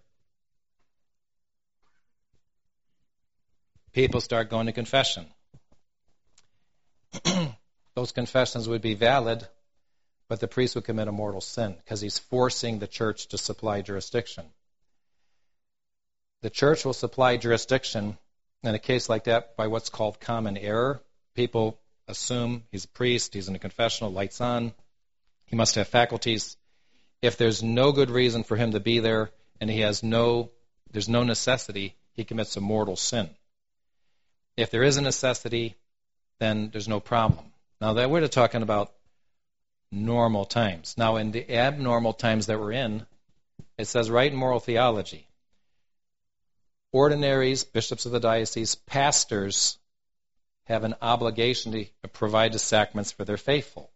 People start going to confession. Those confessions would be valid, but the priest would commit a mortal sin because he's forcing the church to supply jurisdiction. The church will supply jurisdiction in a case like that by what's called common error. People assume he's a priest, he's in a confessional, lights on, he must have faculties. If there's no good reason for him to be there, and he has no, there's no necessity, he commits a mortal sin. If there is a necessity, then there's no problem. Now, that we're talking about normal times. Now, in the abnormal times that we're in, it says right in moral theology, ordinaries, bishops of the diocese, pastors have an obligation to provide the sacraments for their faithful.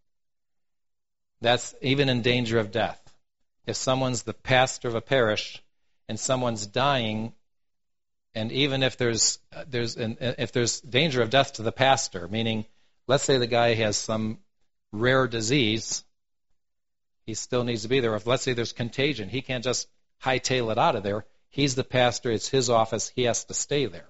That's even in danger of death. If someone's the pastor of a parish and someone's dying, and even if there's there's an, if there's danger of death to the pastor, meaning, let's say the guy has some rare disease, he still needs to be there. If, let's say, there's contagion, he can't just hightail it out of there. He's the pastor, it's his office, he has to stay there.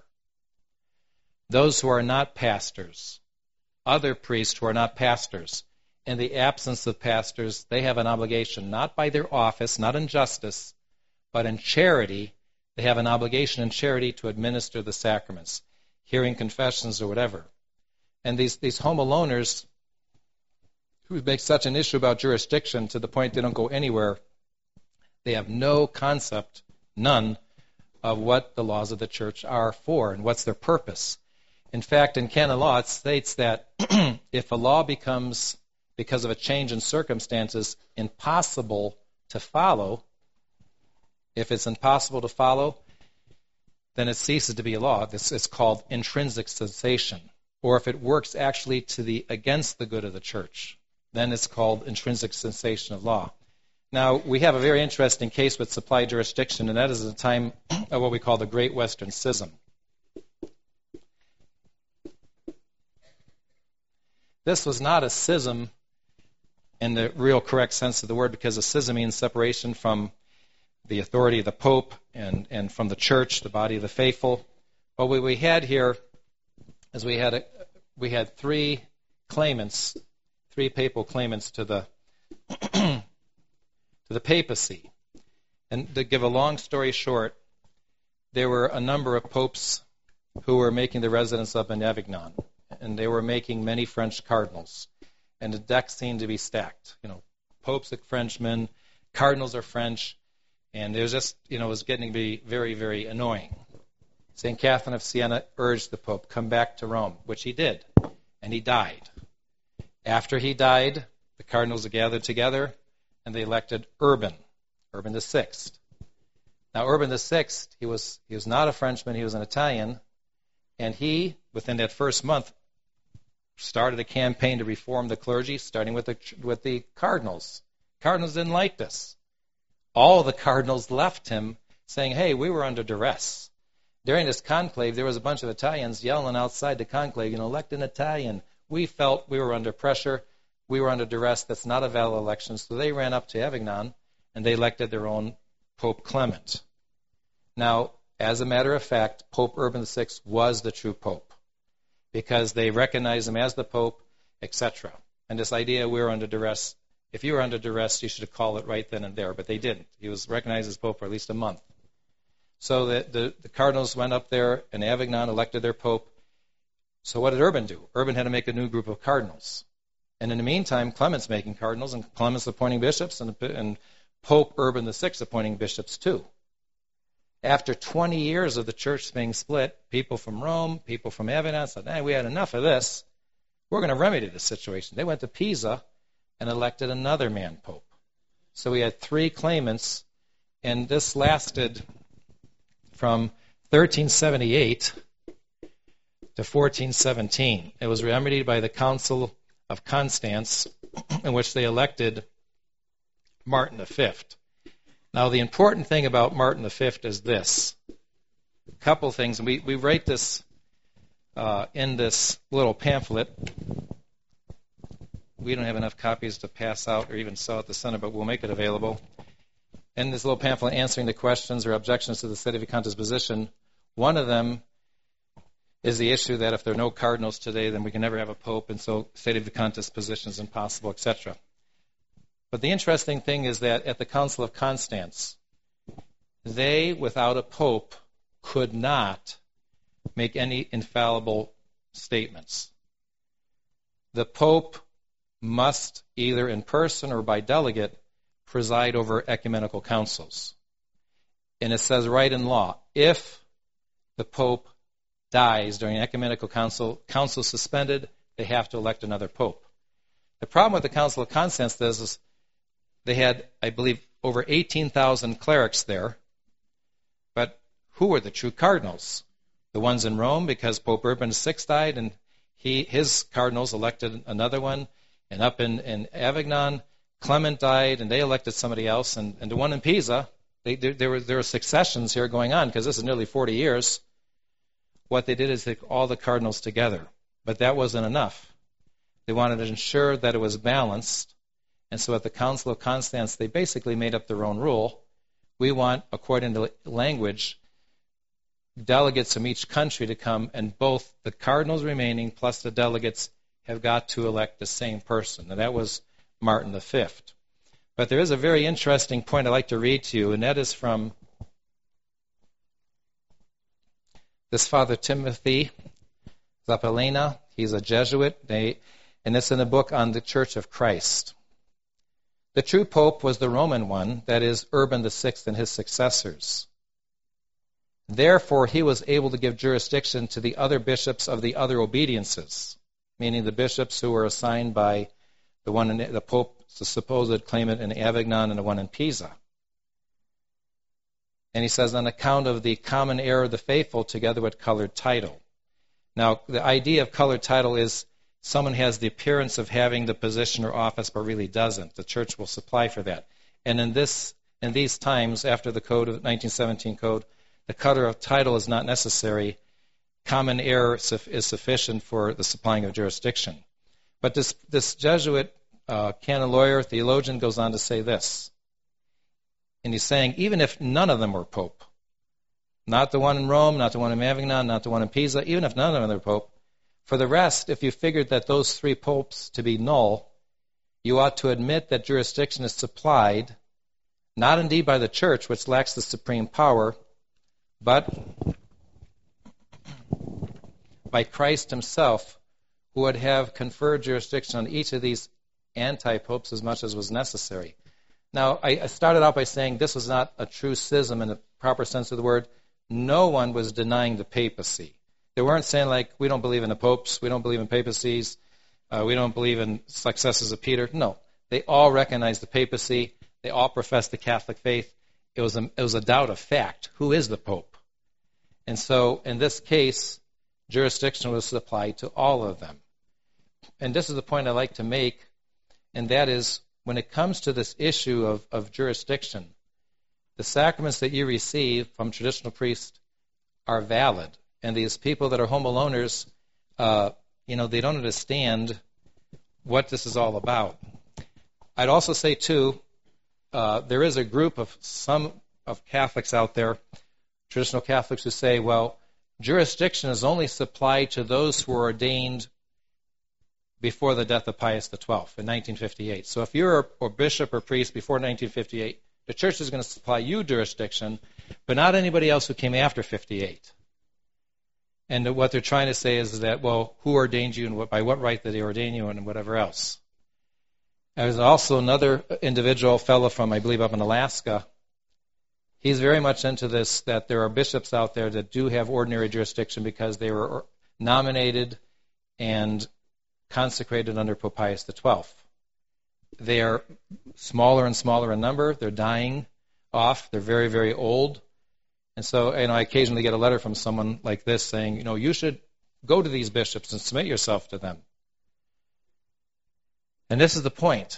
Those who are not pastors, other priests who are not pastors, in the absence of pastors, they have an obligation, not by their office, not in justice, but in charity. They have an obligation in charity to administer the sacraments, hearing confessions or whatever. And these, these home aloners who make such an issue about jurisdiction to the point they don't go anywhere, they have no concept, none, of what the laws of the church are for and what's their purpose. In fact, in canon law, it states that if a law becomes, because of a change in circumstances, impossible to follow, if it's impossible to follow, then it ceases to be a law. This is called intrinsic cessation. Or if it works actually to the against the good of the church, then it's called intrinsic cessation of law. Now, we have a very interesting case with supply jurisdiction, and that is the time of what we call the Great Western Schism. This was not a schism in the real correct sense of the word, because a schism means separation from the authority of the Pope and, and from the church, the body of the faithful. What we, we had here is we had a, we had three claimants, three papal claimants to the to the papacy. And to give a long story short, there were a number of popes who were making their residence up in Avignon, and they were making many French cardinals. And the deck seemed to be stacked. You know, Pope's a Frenchman, cardinals are French, and it was just, you know, it was getting to be very, very annoying. Saint Catherine of Siena urged the Pope, come back to Rome, which he did, and he died. After he died, the cardinals gathered together, and they elected Urban, Urban the Sixth. Now, Urban the Sixth, he was he was not a Frenchman, he was an Italian, and he, within that first month, started a campaign to reform the clergy, starting with the with the cardinals. Cardinals didn't like this. All the cardinals left him, saying, hey, we were under duress. During this conclave, there was a bunch of Italians yelling outside the conclave, you know, elect an Italian. We felt we were under pressure. We were under duress. That's not a valid election. So they ran up to Avignon, and they elected their own Pope Clement. Now, as a matter of fact, Pope Urban the Sixth was the true Pope because they recognized him as the Pope, et cetera. And this idea we were under duress, if you were under duress, you should have called it right then and there, but they didn't. He was recognized as Pope for at least a month. So the, the, the cardinals went up there in Avignon, elected their Pope. So what did Urban do? Urban had to make a new group of cardinals. And in the meantime, Clement's making cardinals, and Clement's appointing bishops, and, and Pope Urban the Sixth appointing bishops too. After twenty years of the church being split, people from Rome, people from Avignon said, hey, we had enough of this. We're going to remedy this situation. They went to Pisa and elected another man Pope. So we had three claimants, and this lasted from thirteen seventy-eight to fourteen seventeen. It was remedied by the Council of Constance, in which they elected Martin the Fifth. Now, the important thing about Martin the Fifth is this. A couple things, and we, we write this uh, in this little pamphlet. We don't have enough copies to pass out or even sell at the center, but we'll make it available. In this little pamphlet answering the questions or objections to the Sedevacantist position, one of them is the issue that if there are no cardinals today, then we can never have a pope, and so Sedevacantist position is impossible, et cetera. But the interesting thing is that at the Council of Constance, they, without a pope, could not make any infallible statements. The pope must, either in person or by delegate, preside over ecumenical councils. And it says right in law, if the pope dies during an ecumenical council, council suspended, they have to elect another pope. The problem with the Council of Constance is, is they had, I believe, over eighteen thousand clerics there, but who were the true cardinals? The ones in Rome, because Pope Urban the Sixth died, and he his cardinals elected another one, and up in, in Avignon, Clement died, and they elected somebody else, and, and the one in Pisa, they, there, there, were, there were successions here going on, because this is nearly forty years. What they did is they took all the cardinals together, but that wasn't enough. They wanted to ensure that it was balanced, and so at the Council of Constance, they basically made up their own rule. We want, according to language, delegates from each country to come, and both the cardinals remaining plus the delegates have got to elect the same person, and that was Martin the Fifth. But there is a very interesting point I'd like to read to you, and that is from this Father Timothy Zappalena. He's a Jesuit, they, and it's in a book on the Church of Christ. The true pope was the Roman one, that is, Urban the Sixth and his successors. Therefore, he was able to give jurisdiction to the other bishops of the other obediences, meaning the bishops who were assigned by the one in the Pope, the supposed claimant in Avignon, and the one in Pisa. And he says, on account of the common error of the faithful, together with colored title. Now, the idea of colored title is someone has the appearance of having the position or office, but really doesn't. The church will supply for that. And in this, in these times, after the code of nineteen seventeen code, the color of title is not necessary. Common error is sufficient for the supplying of jurisdiction. But this, this Jesuit uh, canon lawyer, theologian, goes on to say this. And he's saying, even if none of them were pope, not the one in Rome, not the one in Avignon, not the one in Pisa, even if none of them were pope, for the rest, if you figured that those three popes to be null, you ought to admit that jurisdiction is supplied, not indeed by the church, which lacks the supreme power, but by Christ himself, who would have conferred jurisdiction on each of these anti-popes as much as was necessary. Now, I, I started out by saying this was not a true schism in the proper sense of the word. No one was denying the papacy. They weren't saying, like, we don't believe in the popes, we don't believe in papacies, uh, we don't believe in successors of Peter. No, they all recognized the papacy. They all professed the Catholic faith. It was a, it was a doubt of fact. Who is the pope? And so, in this case, jurisdiction was applied to all of them. And this is the point I like to make, and that is, when it comes to this issue of, of jurisdiction, the sacraments that you receive from traditional priests are valid. And these people that are home aloners, uh, you know, they don't understand what this is all about. I'd also say, too, uh, there is a group of some of Catholics out there, traditional Catholics, who say, well, jurisdiction is only supplied to those who were ordained before the death of Pius the twelfth in nineteen fifty-eight. So if you're a, a bishop or priest before nineteen fifty-eight, the church is going to supply you jurisdiction, but not anybody else who came after fifty-eight. And what they're trying to say is that, well, who ordained you and what, by what right did they ordain you and whatever else. There's also another individual fellow from, I believe, up in Alaska. He's very much into this, that there are bishops out there that do have ordinary jurisdiction because they were nominated and consecrated under Pope Pius the twelfth. They are smaller and smaller in number. They're dying off. They're very, very old. And so, you know, I occasionally get a letter from someone like this saying, you know, you should go to these bishops and submit yourself to them. And this is the point.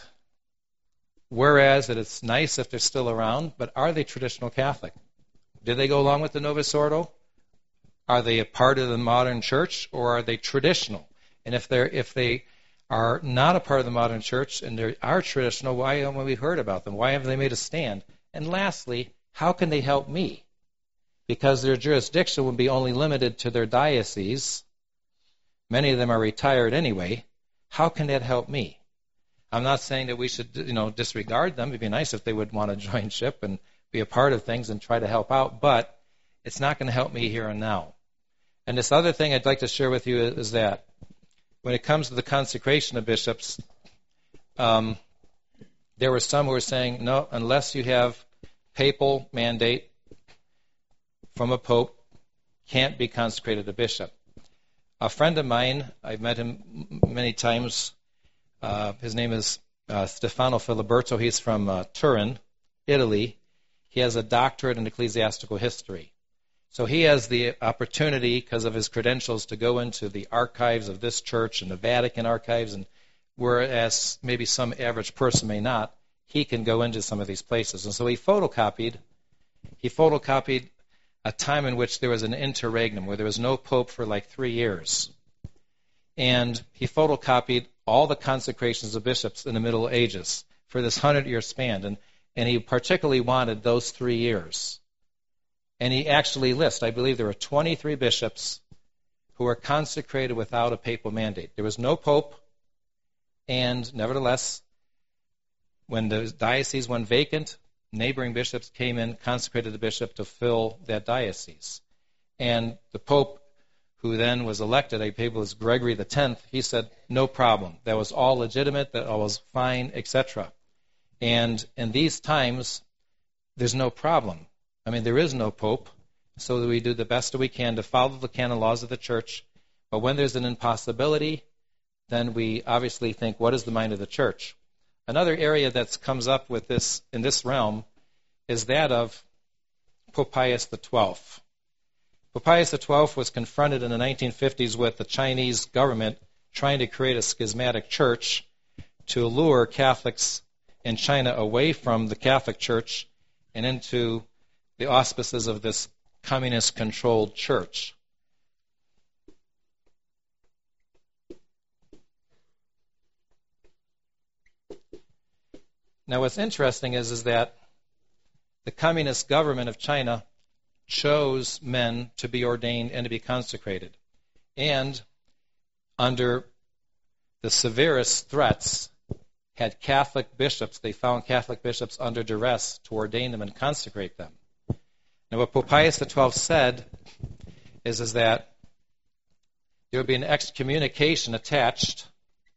Whereas that it's nice if they're still around, but are they traditional Catholic? Did they go along with the Novus Ordo? Are they a part of the modern church, or are they traditional? And if they're if they are not a part of the modern church and they are traditional, why haven't we heard about them? Why haven't they made a stand? And lastly, how can they help me? Because their jurisdiction would be only limited to their diocese. Many of them are retired anyway. How can that help me? I'm not saying that we should, you know, disregard them. It'd be nice if they would want to join ship and be a part of things and try to help out, but it's not going to help me here and now. And this other thing I'd like to share with you is that when it comes to the consecration of bishops, um, there were some who were saying, no, unless you have papal mandate from a pope, can't be consecrated a bishop. A friend of mine, I've met him many times, uh, his name is uh, Stefano Filiberto. He's from uh, Turin, Italy. He has a doctorate in ecclesiastical history. So he has the opportunity, because of his credentials, to go into the archives of this church and the Vatican archives, and whereas maybe some average person may not, he can go into some of these places. And so he photocopied, he photocopied a time in which there was an interregnum, where there was no pope for like three years. And he photocopied all the consecrations of bishops in the Middle Ages for this hundred-year span. And, and he particularly wanted those three years. And he actually lists, I believe there were twenty-three bishops who were consecrated without a papal mandate. There was no pope, and nevertheless, when the diocese went vacant, neighboring bishops came in, consecrated the bishop to fill that diocese. And the pope, who then was elected, I believe it was Gregory the tenth, he said, no problem. That was all legitimate, that all was fine, et cetera. And in these times, there's no problem. I mean, there is no pope, so that we do the best that we can to follow the canon laws of the church. But when there's an impossibility, then we obviously think, what is the mind of the church? Another area that comes up with this in this realm is that of Pope Pius the twelfth. Pope Pius the twelfth was confronted in the nineteen fifties with the Chinese government trying to create a schismatic church to lure Catholics in China away from the Catholic Church and into the auspices of this communist-controlled church. Now, what's interesting is, is that the communist government of China chose men to be ordained and to be consecrated. And under the severest threats, had Catholic bishops, they found Catholic bishops under duress to ordain them and consecrate them. Now, what Pope Pius the twelfth said is, is that there would be an excommunication attached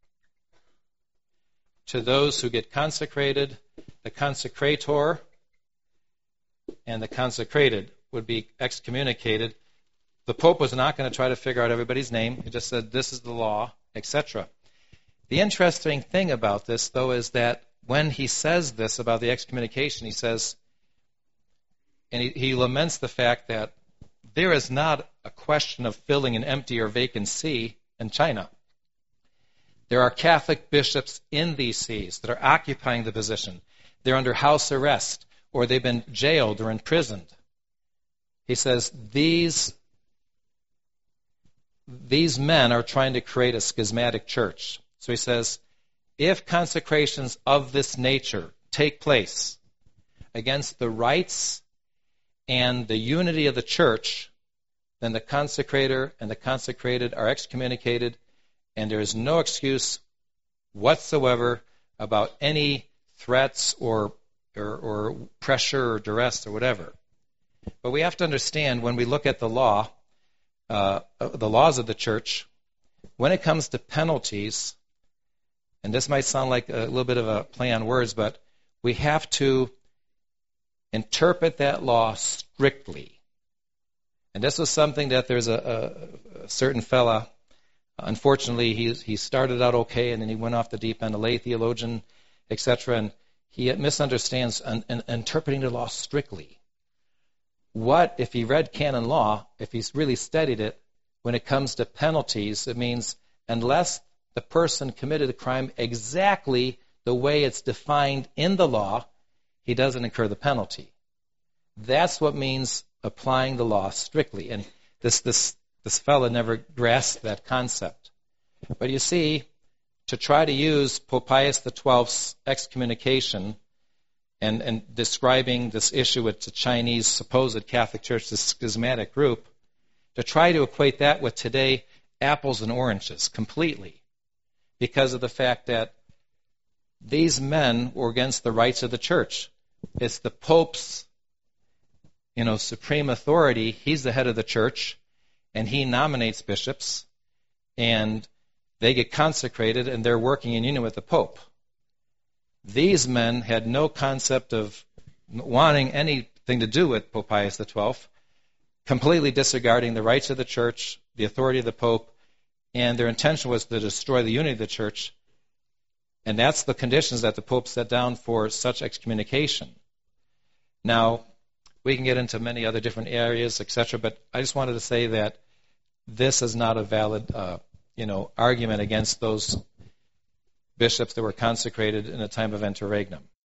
to those who get consecrated. The consecrator and the consecrated would be excommunicated. The Pope was not going to try to figure out everybody's name. He just said, this is the law, et cetera. The interesting thing about this, though, is that when he says this about the excommunication, he says, and he, he laments the fact that there is not a question of filling an empty or vacant see in China. There are Catholic bishops in these sees that are occupying the position. They're under house arrest, or they've been jailed or imprisoned. He says, these, these men are trying to create a schismatic church. So he says, if consecrations of this nature take place against the rights and the unity of the church, then the consecrator and the consecrated are excommunicated, and there is no excuse whatsoever about any threats or, or, or pressure or duress or whatever. But we have to understand, when we look at the law, uh, the laws of the church, when it comes to penalties, and this might sound like a little bit of a play on words, but we have to interpret that law strictly. And this was something that there's a, a, a certain fella, unfortunately, he he started out okay, and then he went off the deep end, a lay theologian, et cetera, and he misunderstands an, an, interpreting the law strictly. What, if he read canon law, if he's really studied it, when it comes to penalties, it means unless the person committed a crime exactly the way it's defined in the law, he doesn't incur the penalty. That's what means applying the law strictly. And this this this fellow never grasped that concept. But you see, to try to use Pope Pius the twelfth's excommunication and, and describing this issue with the Chinese supposed Catholic Church, this schismatic group, to try to equate that with today apples and oranges completely, because of the fact that these men were against the rights of the church. It's the Pope's, you know, supreme authority. He's the head of the church, and he nominates bishops, and they get consecrated, and they're working in union with the Pope. These men had no concept of wanting anything to do with Pope Pius the twelfth, completely disregarding the rights of the church, the authority of the Pope, and their intention was to destroy the unity of the church. And that's the conditions that the Pope set down for such excommunication. Now, we can get into many other different areas, et cetera, but I just wanted to say that this is not a valid, uh, you know, argument against those bishops that were consecrated in a time of interregnum.